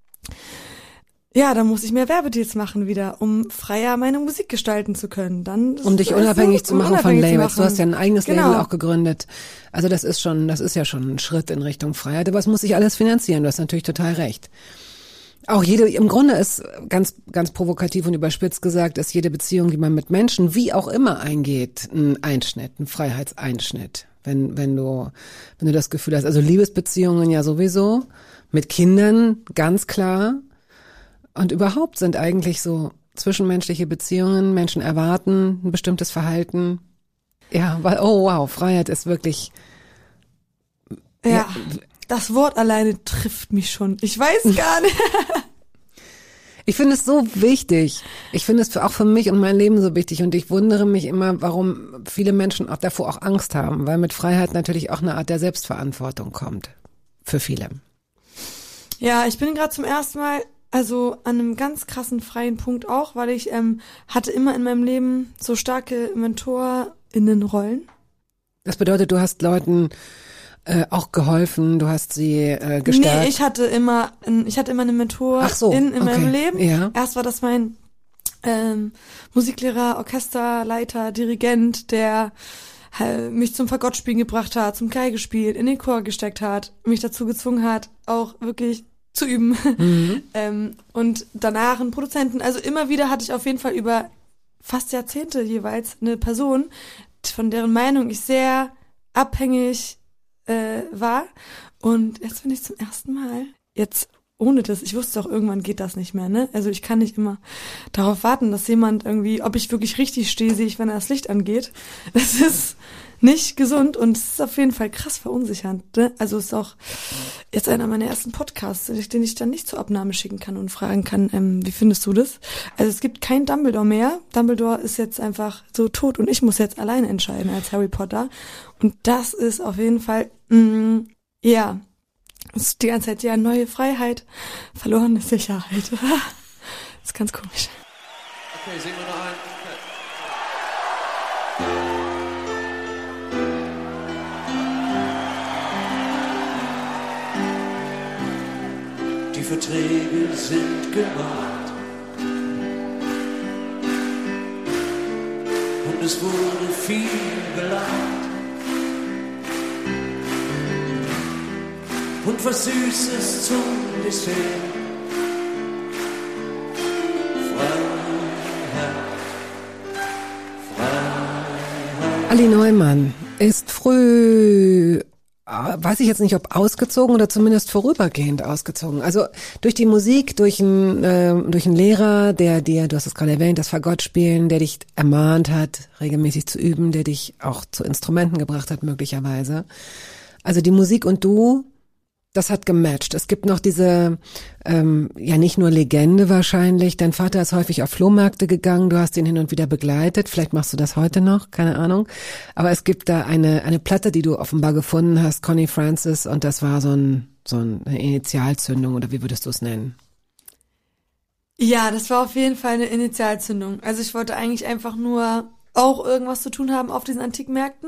Ja, dann muss ich mehr Werbedeals machen wieder, um freier meine Musik gestalten zu können. Dann um dich unabhängig so, zu machen um von Labels. Du hast ja ein eigenes genau. Label auch gegründet. Also das ist schon, das ist ja schon ein Schritt in Richtung Freiheit. Aber es muss sich alles finanzieren. Du hast natürlich total recht. Auch jede, im Grunde ist ganz, ganz provokativ und überspitzt gesagt, ist jede Beziehung, die man mit Menschen wie auch immer eingeht, ein Einschnitt, ein Freiheitseinschnitt. Wenn, wenn du, wenn du das Gefühl hast, also Liebesbeziehungen ja sowieso, mit Kindern ganz klar. Und überhaupt sind eigentlich so zwischenmenschliche Beziehungen, Menschen erwarten ein bestimmtes Verhalten. Ja, weil, oh wow, Freiheit ist wirklich. Ja. ja. Das Wort alleine trifft mich schon. Ich weiß gar nicht. Ich finde es so wichtig. Ich finde es auch für mich und mein Leben so wichtig. Und ich wundere mich immer, warum viele Menschen auch davor auch Angst haben. Weil mit Freiheit natürlich auch eine Art der Selbstverantwortung kommt. Für viele. Ja, ich bin gerade zum ersten Mal also an einem ganz krassen freien Punkt auch, weil ich ähm, hatte immer in meinem Leben so starke MentorInnenrollen. Das bedeutet, du hast Leuten äh, auch geholfen, du hast sie äh, gestärkt? Nee, ich hatte immer, ich hatte immer eine Mentorin Ach so, in, in okay. meinem Leben. Ja. Erst war das mein ähm, Musiklehrer, Orchesterleiter, Dirigent, der äh, mich zum Fagottspielen gebracht hat, zum Geige gespielt, in den Chor gesteckt hat, mich dazu gezwungen hat, auch wirklich zu üben. Mhm. ähm, und danach einen Produzenten. Also immer wieder hatte ich auf jeden Fall über fast Jahrzehnte jeweils eine Person, von deren Meinung ich sehr abhängig äh, war. Und jetzt bin ich zum ersten Mal, jetzt ohne das, ich wusste auch, irgendwann geht das nicht mehr, ne? Also ich kann nicht immer darauf warten, dass jemand irgendwie, ob ich wirklich richtig stehe, sehe ich, wenn er das Licht angeht. Das ist nicht gesund und es ist auf jeden Fall krass verunsichernd, ne? Also es ist auch jetzt einer meiner ersten Podcasts, den ich dann nicht zur Abnahme schicken kann und fragen kann, ähm, wie findest du das? Also es gibt kein Dumbledore mehr. Dumbledore ist jetzt einfach so tot und ich muss jetzt alleine entscheiden als Harry Potter. Und das ist auf jeden Fall, mh, ja, es ist die ganze Zeit, ja, neue Freiheit, verlorene Sicherheit. Das ist ganz komisch. Okay, singen wir noch ein. Die Verträge sind gemacht und es wurde viel gelacht. Und was Süßes zum Dessert. Freiheit, Freiheit. Ali Neumann ist früh, weiß ich jetzt nicht, ob ausgezogen oder zumindest vorübergehend ausgezogen. Also durch die Musik, durch einen, äh, durch einen Lehrer, der dir, du hast es gerade erwähnt, das Fagottspielen, der dich ermahnt hat, regelmäßig zu üben, der dich auch zu Instrumenten gebracht hat, möglicherweise. Also die Musik und du, das hat gematcht. Es gibt noch diese, ähm, ja nicht nur Legende wahrscheinlich, dein Vater ist häufig auf Flohmärkte gegangen, du hast ihn hin und wieder begleitet, vielleicht machst du das heute noch, keine Ahnung. Aber es gibt da eine eine Platte, die du offenbar gefunden hast, Connie Francis, und das war so, ein, so eine Initialzündung, oder wie würdest du es nennen? Ja, das war auf jeden Fall eine Initialzündung. Also ich wollte eigentlich einfach nur auch irgendwas zu tun haben auf diesen Antikmärkten.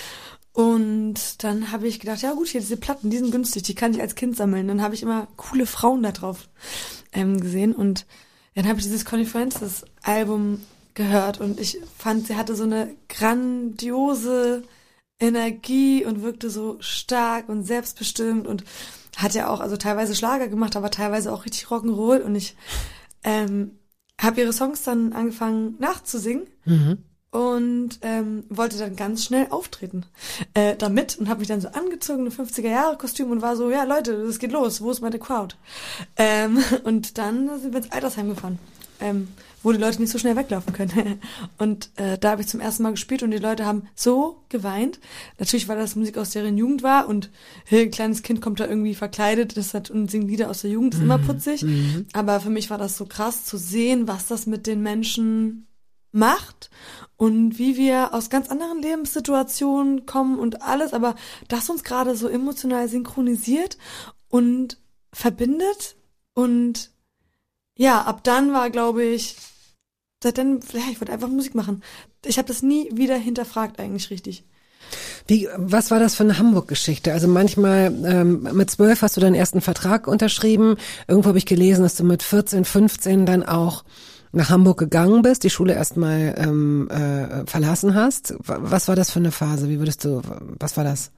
Und dann habe ich gedacht, ja gut, hier diese Platten, die sind günstig, die kann ich als Kind sammeln. Dann habe ich immer coole Frauen da drauf ähm, gesehen und dann habe ich dieses Connie Francis Album gehört und ich fand, sie hatte so eine grandiose Energie und wirkte so stark und selbstbestimmt und hat ja auch also teilweise Schlager gemacht, aber teilweise auch richtig Rock'n'Roll und ich ähm, habe ihre Songs dann angefangen nachzusingen. Mhm. Und ähm, wollte dann ganz schnell auftreten äh, damit und habe mich dann so angezogen, ein fünfziger-Jahre-Kostüm und war so, ja Leute, es geht los, wo ist meine Crowd? Ähm, und dann sind wir ins Altersheim gefahren, ähm, wo die Leute nicht so schnell weglaufen können. Und äh, da habe ich zum ersten Mal gespielt und die Leute haben so geweint. Natürlich, weil das Musik aus deren Jugend war und hey, ein kleines Kind kommt da irgendwie verkleidet das hat, und singt Lieder aus der Jugend, ist immer putzig. Mhm. Aber für mich war das so krass zu sehen, was das mit den Menschen macht und wie wir aus ganz anderen Lebenssituationen kommen und alles, aber das uns gerade so emotional synchronisiert und verbindet und ja, ab dann war, glaube ich, seitdem, ja, ich wollte einfach Musik machen. Ich habe das nie wieder hinterfragt eigentlich richtig. Wie, was war das für eine Hamburg-Geschichte? Also manchmal, ähm, mit zwölf hast du deinen ersten Vertrag unterschrieben. Irgendwo habe ich gelesen, dass du mit vierzehn, fünfzehn dann auch nach Hamburg gegangen bist, die Schule erstmal ähm, äh, verlassen hast. Was war das für eine Phase? Wie würdest du, was war das?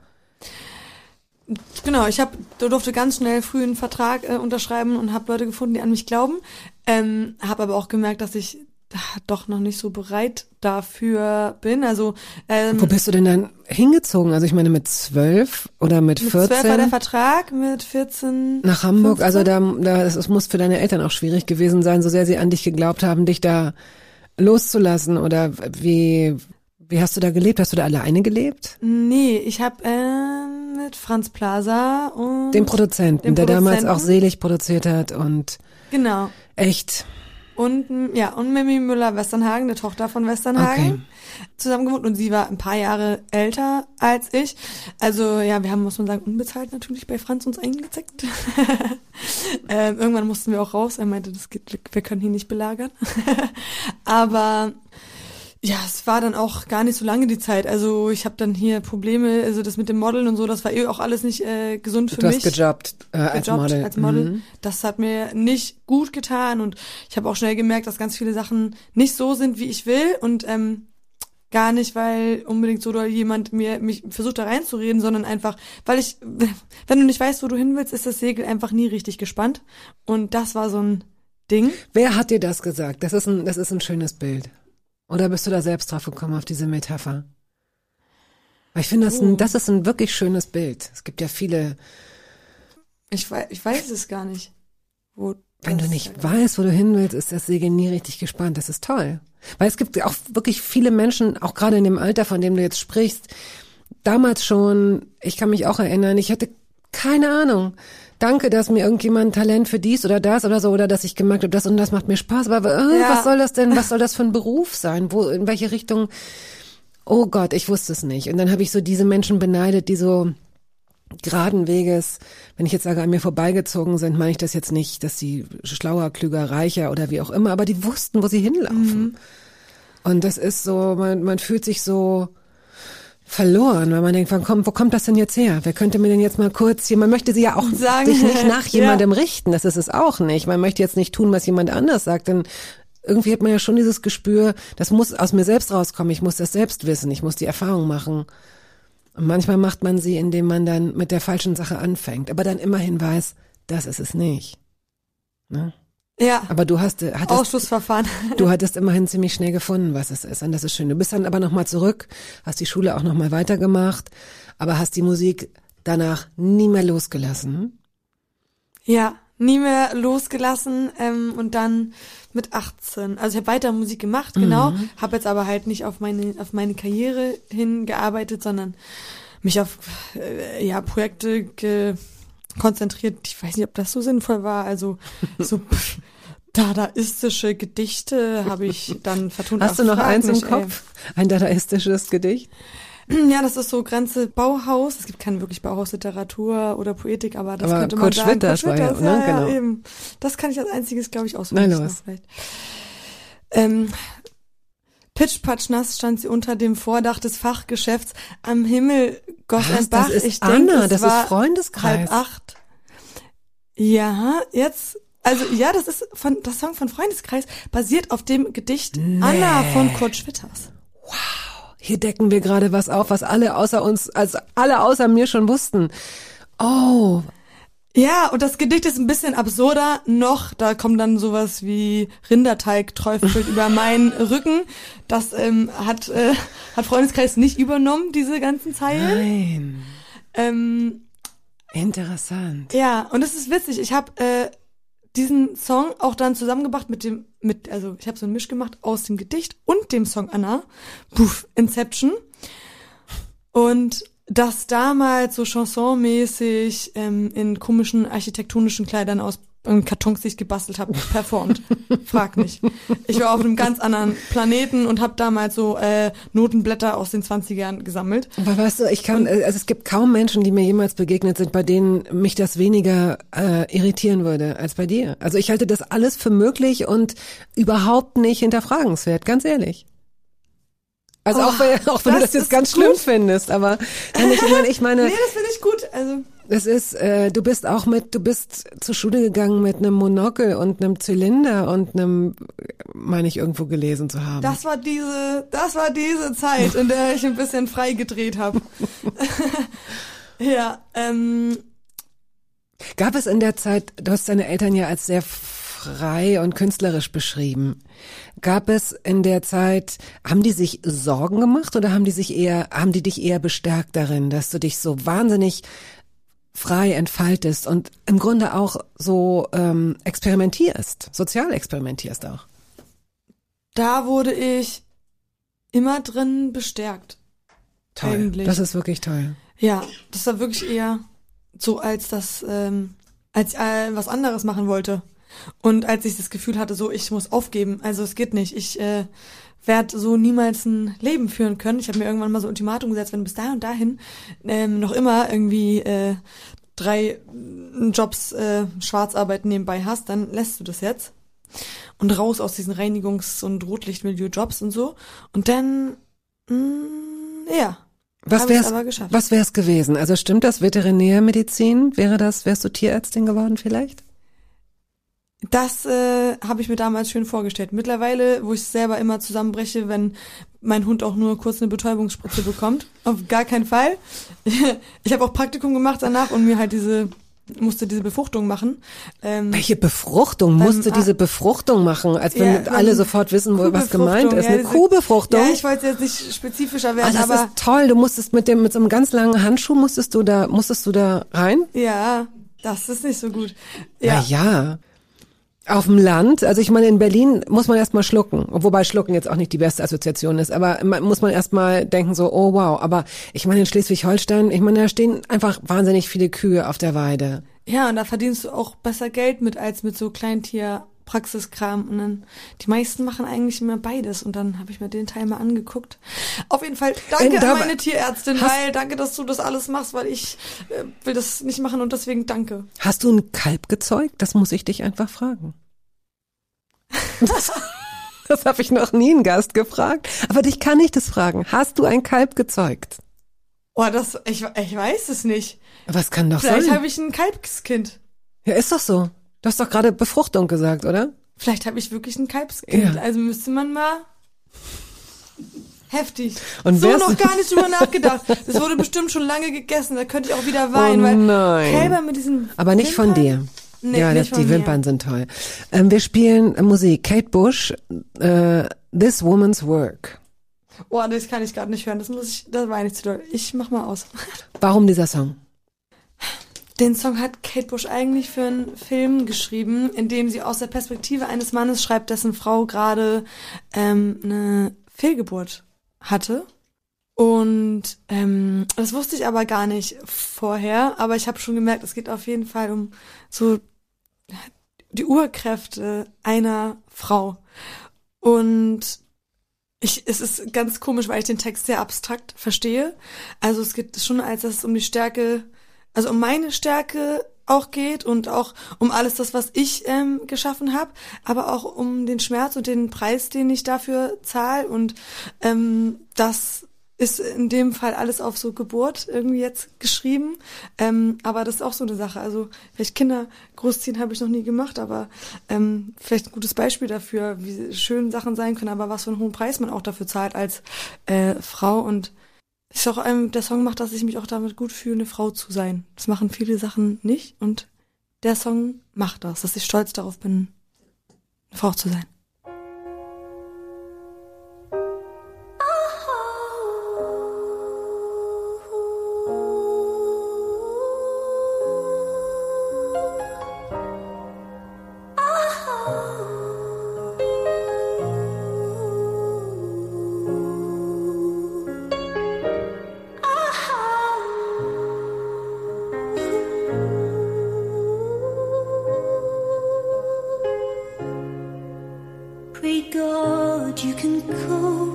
Genau, ich hab, durfte ganz schnell früh einen Vertrag äh, unterschreiben und habe Leute gefunden, die an mich glauben. Ähm, habe aber auch gemerkt, dass ich doch noch nicht so bereit dafür bin. Also ähm, wo bist du denn dann hingezogen? Also ich meine mit zwölf oder mit vierzehn? Mit zwölf war der Vertrag, mit vierzehn nach Hamburg. fünfzehn? Also da, da es, es muss für deine Eltern auch schwierig gewesen sein, so sehr sie an dich geglaubt haben, dich da loszulassen. Oder wie wie hast du da gelebt? Hast du da alleine gelebt? Nee, ich habe äh, mit Franz Plaza und dem Produzenten, dem der Produzenten. damals auch Selig produziert hat und genau echt. Und ja, und Mimi Müller-Westernhagen, der Tochter von Westernhagen, okay. zusammen gewohnt. Und sie war ein paar Jahre älter als ich. Also ja, wir haben, muss man sagen, unbezahlt natürlich bei Franz uns eingezeckt. ähm, irgendwann mussten wir auch raus. Er meinte, das geht, wir können hier nicht belagern. Aber Ja, es war dann auch gar nicht so lange die Zeit. Also ich habe dann hier Probleme, also das mit dem Modeln und so, das war eh auch alles nicht äh, gesund für du mich. Du hast gejobbt, äh, als gejobbt Model. als Model. Mhm. Das hat mir nicht gut getan und ich habe auch schnell gemerkt, dass ganz viele Sachen nicht so sind, wie ich will und ähm, gar nicht, weil unbedingt so doll jemand mir mich versucht da reinzureden, sondern einfach, weil ich, wenn du nicht weißt, wo du hin willst, ist das Segel einfach nie richtig gespannt und das war so ein Ding. Wer hat dir das gesagt? Das ist ein, das ist ein schönes Bild. Oder bist du da selbst drauf gekommen, auf diese Metapher? Weil ich finde, das, Oh. ein, das ist ein wirklich schönes Bild. Es gibt ja viele... Ich weiß, ich weiß es gar nicht. Wo Wenn das, du nicht weißt, wo du hin willst, ist das Segel nie richtig gespannt. Das ist toll. Weil es gibt auch wirklich viele Menschen, auch gerade in dem Alter, von dem du jetzt sprichst, damals schon, ich kann mich auch erinnern, ich hatte keine Ahnung. Danke, dass mir irgendjemand Talent für dies oder das oder so, oder dass ich gemerkt habe, das und das macht mir Spaß. Aber äh, Ja. was soll das denn, was soll das für ein Beruf sein? Wo, in welche Richtung? Oh Gott, ich wusste es nicht. Und dann habe ich so diese Menschen beneidet, die so geraden Weges, wenn ich jetzt sage, an mir vorbeigezogen sind, meine ich das jetzt nicht, dass sie schlauer, klüger, reicher oder wie auch immer, aber die wussten, wo sie hinlaufen. Mhm. Und das ist so, man, man fühlt sich so verloren, weil man denkt, wann kommt, wo kommt das denn jetzt her? Wer könnte mir denn jetzt mal kurz hier, man möchte sie ja auch Sagen, sich nicht nach jemandem ja. richten, das ist es auch nicht. Man möchte jetzt nicht tun, was jemand anders sagt, denn irgendwie hat man ja schon dieses Gespür, das muss aus mir selbst rauskommen, ich muss das selbst wissen, ich muss die Erfahrung machen. Und manchmal macht man sie, indem man dann mit der falschen Sache anfängt, aber dann immerhin weiß, das ist es nicht. Ne? Ja. Aber du hast, hattest, Ausschussverfahren. du hattest immerhin ziemlich schnell gefunden, was es ist. Und das ist schön. Du bist dann aber nochmal zurück, hast die Schule auch nochmal weitergemacht, aber hast die Musik danach nie mehr losgelassen. Ja, nie mehr losgelassen ähm, und dann mit achtzehn. Also ich habe weiter Musik gemacht, genau, mhm. habe jetzt aber halt nicht auf meine auf meine Karriere hingearbeitet, sondern mich auf äh, ja Projekte ge- konzentriert. Ich weiß nicht, ob das so sinnvoll war. Also so dadaistische Gedichte habe ich dann vertont. Hast du noch eins im Kopf? Ey. Ein dadaistisches Gedicht? Ja, das ist so Grenze Bauhaus. Es gibt keine wirklich Bauhausliteratur oder Poetik, aber das aber könnte Kurt man sagen. Schwitters war ja, ne? ja, Genau. Ja, eben. Das kann ich als einziges, glaube ich, auswendig Nein, noch los. vielleicht. Ähm, Pitschpatschnass stand sie unter dem Vordach des Fachgeschäfts. Am Himmel goss Was, ein Bach. das ist ich Anna, denk, es das war ist Freundeskreis. halb acht. Ja, jetzt... Also ja, das ist von das Song von Freundeskreis basiert auf dem Gedicht Nee. Anna von Kurt Schwitters. Wow, hier decken wir gerade was auf, was alle außer uns, also alle außer mir schon wussten. Oh, Ja, und das Gedicht ist ein bisschen absurder noch. Da kommt dann sowas wie Rinderteig träufelt über meinen Rücken. Das ähm, hat äh, hat Freundeskreis nicht übernommen, diese ganzen Zeilen. nein, Ähm, interessant. ja, und es ist witzig. Ich habe äh, diesen Song auch dann zusammengebracht mit dem, mit also ich habe so einen Misch gemacht aus dem Gedicht und dem Song Anna. Puff, Inception. Und das damals so chansonmäßig ähm, in komischen architektonischen Kleidern aus ähm, Kartons, die ich gebastelt habe, performt. Frag nicht. Ich war auf einem ganz anderen Planeten und habe damals so äh, Notenblätter aus den zwanzigern gesammelt. Aber weißt du, ich kann, also es gibt kaum Menschen, die mir jemals begegnet sind, bei denen mich das weniger äh, irritieren würde als bei dir. Also ich halte das alles für möglich und überhaupt nicht hinterfragenswert, ganz ehrlich. Also Oh, auch, wenn, auch wenn du das das jetzt ist ganz gut. schlimm findest, aber nein, ich meine, ich meine, Nee, das finde ich gut. Also es ist, äh, du bist auch mit, du bist zur Schule gegangen mit einem Monokel und einem Zylinder und einem, meine ich irgendwo gelesen zu haben. das war diese, das war diese Zeit, in der ich ein bisschen frei gedreht habe. Ja, ähm, Gab es in der Zeit, du hast deine Eltern ja als sehr frei und künstlerisch beschrieben. Gab es in der Zeit, haben die sich Sorgen gemacht oder haben die sich eher, haben die dich eher bestärkt darin, dass du dich so wahnsinnig frei entfaltest und im Grunde auch so ähm, experimentierst, sozial experimentierst auch? da wurde ich immer drin bestärkt. Toll, Eigentlich. das ist wirklich toll. Ja, das war wirklich eher so, als das, ähm, als ich äh, was anderes machen wollte. Und als ich das Gefühl hatte, so, ich muss aufgeben, also es geht nicht, ich äh, werde so niemals ein Leben führen können. Ich habe mir irgendwann mal so Ultimatum gesetzt, wenn du bis da und dahin ähm, noch immer irgendwie äh, drei Jobs äh, Schwarzarbeit nebenbei hast, dann lässt du das jetzt. und raus aus diesen Reinigungs- und Rotlichtmilieu-Jobs und so. Und dann, mh, ja, was habe ich wär's, aber geschafft. was wär's gewesen? Also stimmt das, Veterinärmedizin? Wäre das, wärst du Tierärztin geworden vielleicht? Das äh, habe ich mir damals schön vorgestellt. Mittlerweile, wo ich selber immer zusammenbreche, wenn mein Hund auch nur kurz eine Betäubungsspritze bekommt, auf gar keinen Fall. Ich habe auch Praktikum gemacht danach und mir halt diese musste diese Befruchtung machen. Ähm, Welche Befruchtung? beim, Musste diese Befruchtung machen, als wenn ja, alle sofort wissen, wo was gemeint ist. Ja, Eine diese, Kuhbefruchtung? Ja, ich wollte jetzt nicht spezifischer werden, ah, das aber ist toll. Du musstest mit dem mit so einem ganz langen Handschuh musstest du da musstest du da rein? ja, das ist nicht so gut. Ja, Na ja. Auf dem Land, also ich meine, in Berlin muss man erstmal schlucken, wobei Schlucken jetzt auch nicht die beste Assoziation ist, aber man, muss man erstmal denken so, oh wow, aber ich meine in Schleswig-Holstein, ich meine, da stehen einfach wahnsinnig viele Kühe auf der Weide. Ja, und da verdienst du auch besser Geld mit als mit so Kleintierpraxiskram. Und dann, die meisten machen eigentlich immer beides. Und dann habe ich mir den Teil mal angeguckt. Auf jeden Fall danke da, an meine Tierärztin, weil danke, dass du das alles machst, weil ich äh, will das nicht machen und deswegen danke. Hast du ein Kalb gezeugt? Das muss ich dich einfach fragen. Das, das habe ich noch nie einen Gast gefragt. Aber dich kann ich das fragen. Hast du ein Kalb gezeugt? Oh, das, ich, ich weiß es nicht. Was kann doch Vielleicht sein? habe ich ein Kalbskind. Ja, ist doch so. Du hast doch gerade Befruchtung gesagt, oder? Vielleicht habe ich wirklich ein Kalbskind. Ja. Also müsste man mal... Heftig. Und so wär's- noch gar nicht drüber nachgedacht. Das wurde bestimmt schon lange gegessen. Da könnte ich auch wieder weinen, Oh weil nein. Kälber mit diesen Aber nicht von Wimpern- dir. Nee, ja, das, nicht von die mir. Wimpern sind toll. Ähm, wir spielen äh, Musik. Kate Bush, äh, This Woman's Work. Oh, das kann ich gerade nicht hören. Das muss ich, das war nicht zu doll. Ich mach mal aus. Warum dieser Song? Den Song hat Kate Bush eigentlich für einen Film geschrieben, in dem sie aus der Perspektive eines Mannes schreibt, dessen Frau gerade ähm, eine Fehlgeburt hatte. Und ähm, das wusste ich aber gar nicht vorher. Aber ich habe schon gemerkt, es geht auf jeden Fall um so die Urkräfte einer Frau. Und ich, es ist ganz komisch, weil ich den Text sehr abstrakt verstehe. Also es geht schon, als dass es um die Stärke, also um meine Stärke auch geht und auch um alles das, was ich ähm, geschaffen habe, aber auch um den Schmerz und den Preis, den ich dafür zahle. Und ähm, das ist in dem Fall alles auf so Geburt irgendwie jetzt geschrieben. Ähm, aber das ist auch so eine Sache. Also vielleicht Kinder großziehen habe ich noch nie gemacht, aber ähm, vielleicht ein gutes Beispiel dafür, wie schön Sachen sein können, aber was für einen hohen Preis man auch dafür zahlt als äh, Frau. Und ist auch ähm, der Song macht, dass ich mich auch damit gut fühle, eine Frau zu sein. Das machen viele Sachen nicht und der Song macht das, dass ich stolz darauf bin, eine Frau zu sein. Pray God you can go.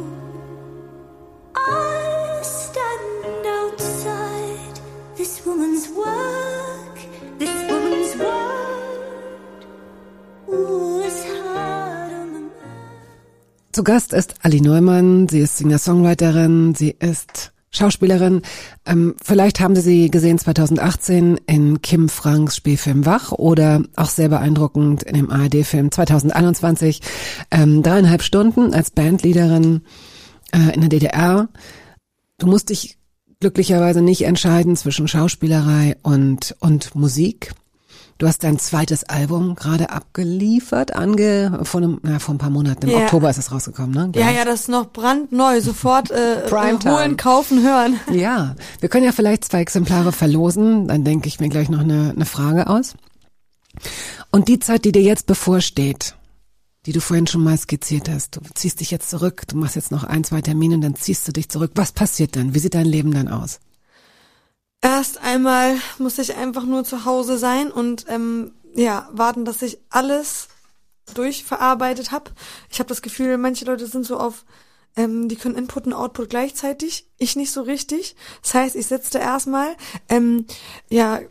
I stand outside this woman's work, this woman's word. Ooh, it's hard on the man. Zu Gast ist Ali Neumann. Sie ist Singer-Songwriterin. Sie ist Schauspielerin. Ähm, vielleicht haben Sie sie gesehen zweitausendachtzehn in Kim Franks Spielfilm Wach oder auch sehr beeindruckend in dem A R D-Film zweitausendeinundzwanzig. Ähm, dreieinhalb Stunden als Bandleaderin äh, in der D D R. Du musst dich glücklicherweise nicht entscheiden zwischen Schauspielerei und, und Musik. Du hast dein zweites Album gerade abgeliefert, ange vor, einem, na, vor ein paar Monaten. Im Ja. Oktober ist es rausgekommen, ne? Ja, Gleich. ja, das ist noch brandneu. Sofort äh, Primetime. holen, kaufen, hören. Ja, wir können ja vielleicht zwei Exemplare verlosen, dann denke ich mir gleich noch eine, eine Frage aus. Und die Zeit, die dir jetzt bevorsteht, die du vorhin schon mal skizziert hast, du ziehst dich jetzt zurück, du machst jetzt noch ein, zwei Termine und dann ziehst du dich zurück. Was passiert dann? Wie sieht dein Leben dann aus? Erst einmal muss ich einfach nur zu Hause sein und ähm, ja warten, dass ich alles durchverarbeitet habe. Ich habe das Gefühl, manche Leute sind so auf, ähm, die können Input und Output gleichzeitig. Ich nicht so richtig. Das heißt, ich sitze da erstmal, ähm, ja,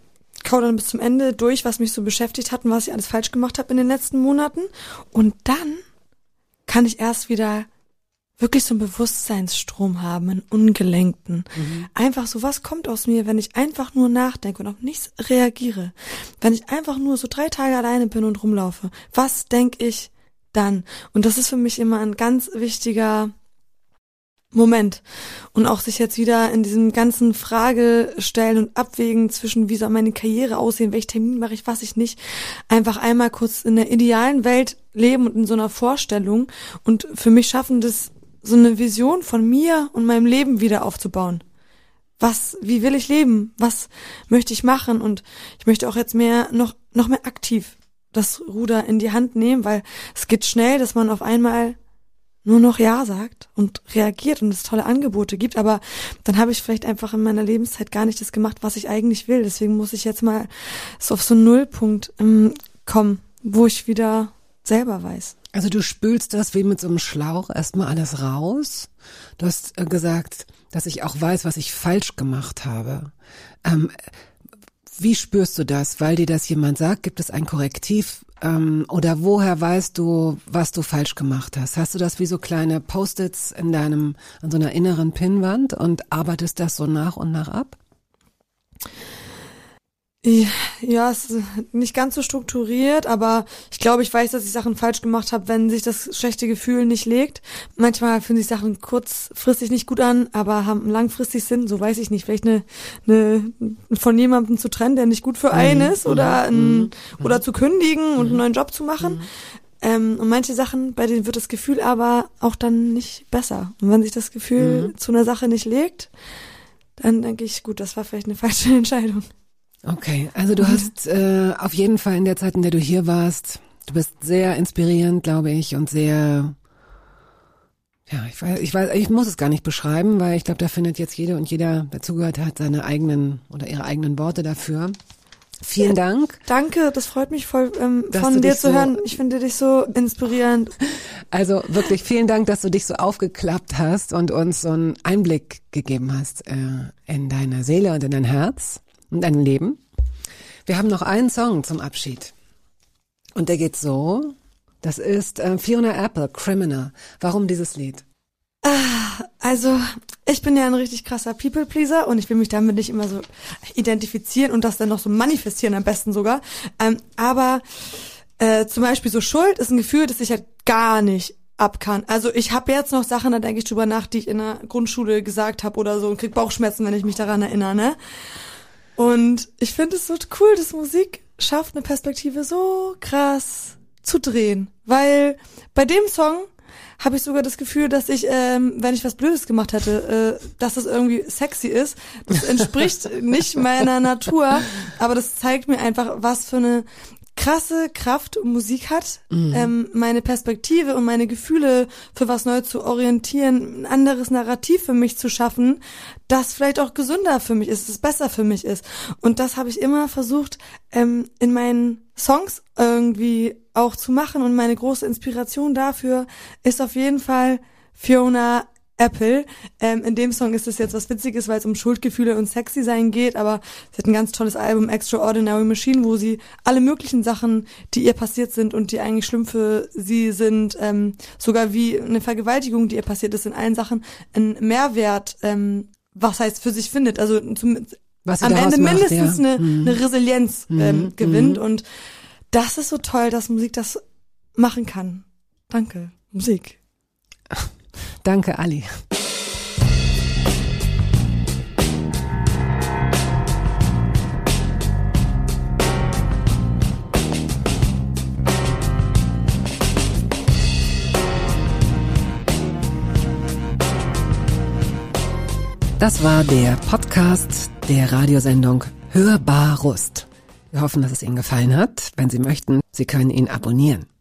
kau dann bis zum Ende durch, was mich so beschäftigt hat und was ich alles falsch gemacht habe in den letzten Monaten. Und dann kann ich erst wieder wirklich so einen Bewusstseinsstrom haben, einen ungelenkten. Mhm. Einfach so, was kommt aus mir, wenn ich einfach nur nachdenke und auf nichts reagiere? Wenn ich einfach nur so drei Tage alleine bin und rumlaufe, was denke ich dann? Und das ist für mich immer ein ganz wichtiger Moment. Und auch sich jetzt wieder in diesem ganzen Fragestellen und Abwägen zwischen, wie soll meine Karriere aussehen, welchen Termin mache ich, was ich nicht, einfach einmal kurz in der idealen Welt leben und in so einer Vorstellung und für mich schaffen, das so eine Vision von mir und meinem Leben wieder aufzubauen. Was, wie will ich leben? Was möchte ich machen? Und ich möchte auch jetzt mehr, noch, noch mehr aktiv das Ruder in die Hand nehmen, weil es geht schnell, dass man auf einmal nur noch Ja sagt und reagiert und es tolle Angebote gibt, aber dann habe ich vielleicht einfach in meiner Lebenszeit gar nicht das gemacht, was ich eigentlich will. Deswegen muss ich jetzt mal so auf so einen Nullpunkt ähm, kommen, wo ich wieder selber weiß. Also du spülst das wie mit so einem Schlauch erstmal alles raus. Du hast äh, gesagt, dass ich auch weiß, was ich falsch gemacht habe. Ähm, wie spürst du das? Weil dir das jemand sagt, gibt es ein Korrektiv? Ähm, oder woher weißt du, was du falsch gemacht hast? Hast du das wie so kleine Post-its in deinem, an so einer inneren Pinnwand und arbeitest das so nach und nach ab? Ja, es ist nicht ganz so strukturiert, aber ich glaube, ich weiß, dass ich Sachen falsch gemacht habe, wenn sich das schlechte Gefühl nicht legt. Manchmal fühlen sich Sachen kurzfristig nicht gut an, aber haben langfristig Sinn, so weiß ich nicht, vielleicht eine, eine von jemandem zu trennen, der nicht gut für einen ist, oder ein, mhm. oder zu kündigen mhm. und einen neuen Job zu machen. Mhm. Ähm, und manche Sachen, bei denen wird das Gefühl aber auch dann nicht besser. Und wenn sich das Gefühl mhm. zu einer Sache nicht legt, dann denke ich, gut, das war vielleicht eine falsche Entscheidung. Okay, also du hast äh, auf jeden Fall in der Zeit, in der du hier warst, du bist sehr inspirierend, glaube ich, und sehr, ja, ich weiß, ich weiß, ich muss es gar nicht beschreiben, weil ich glaube, da findet jetzt jede und jeder, der zugehört hat, seine eigenen oder ihre eigenen Worte dafür. Vielen ja, Dank. Danke, das freut mich voll, ähm, von dir zu so hören. Ich finde dich so inspirierend. Also wirklich vielen Dank, dass du dich so aufgeklappt hast und uns so einen Einblick gegeben hast äh, in deine Seele und in dein Herz. Und dein Leben. Wir haben noch einen Song zum Abschied. Und der geht so. Das ist äh, Fiona Apple, Criminal. Warum dieses Lied? Ah, also, ich bin ja ein richtig krasser People-Pleaser und ich will mich damit nicht immer so identifizieren und das dann noch so manifestieren am besten sogar. Ähm, aber äh, zum Beispiel so Schuld ist ein Gefühl, das ich halt gar nicht ab kann. Also ich habe jetzt noch Sachen, da denke ich drüber nach, die ich in der Grundschule gesagt habe oder so und krieg Bauchschmerzen, wenn ich mich daran erinnere, ne? Und ich finde es so cool, dass Musik schafft, eine Perspektive so krass zu drehen. Weil bei dem Song habe ich sogar das Gefühl, dass ich, ähm, wenn ich was Blödes gemacht hätte, äh, dass das irgendwie sexy ist. Das entspricht nicht meiner Natur, aber das zeigt mir einfach, was für eine krasse Kraft Musik hat, mhm. ähm, meine Perspektive und meine Gefühle für was Neues zu orientieren, ein anderes Narrativ für mich zu schaffen, das vielleicht auch gesünder für mich ist, das besser für mich ist. Und das habe ich immer versucht, ähm, in meinen Songs irgendwie auch zu machen. Und meine große Inspiration dafür ist auf jeden Fall Fiona Apple. Ähm, in dem Song ist es jetzt was Witziges, weil es um Schuldgefühle und Sexy-Sein geht, aber sie hat ein ganz tolles Album, Extraordinary Machine, wo sie alle möglichen Sachen, die ihr passiert sind und die eigentlich schlimm für sie sind, ähm, sogar wie eine Vergewaltigung, die ihr passiert ist, in allen Sachen einen Mehrwert, ähm, was heißt für sich findet, also zum, was am Ende macht, mindestens ja. eine, mhm. eine Resilienz ähm, mhm. gewinnt mhm. und das ist so toll, dass Musik das machen kann. Danke, Musik. Danke, Ali. Das war der Podcast der Radiosendung Hörbar Rust. Wir hoffen, dass es Ihnen gefallen hat. Wenn Sie möchten, Sie können ihn abonnieren.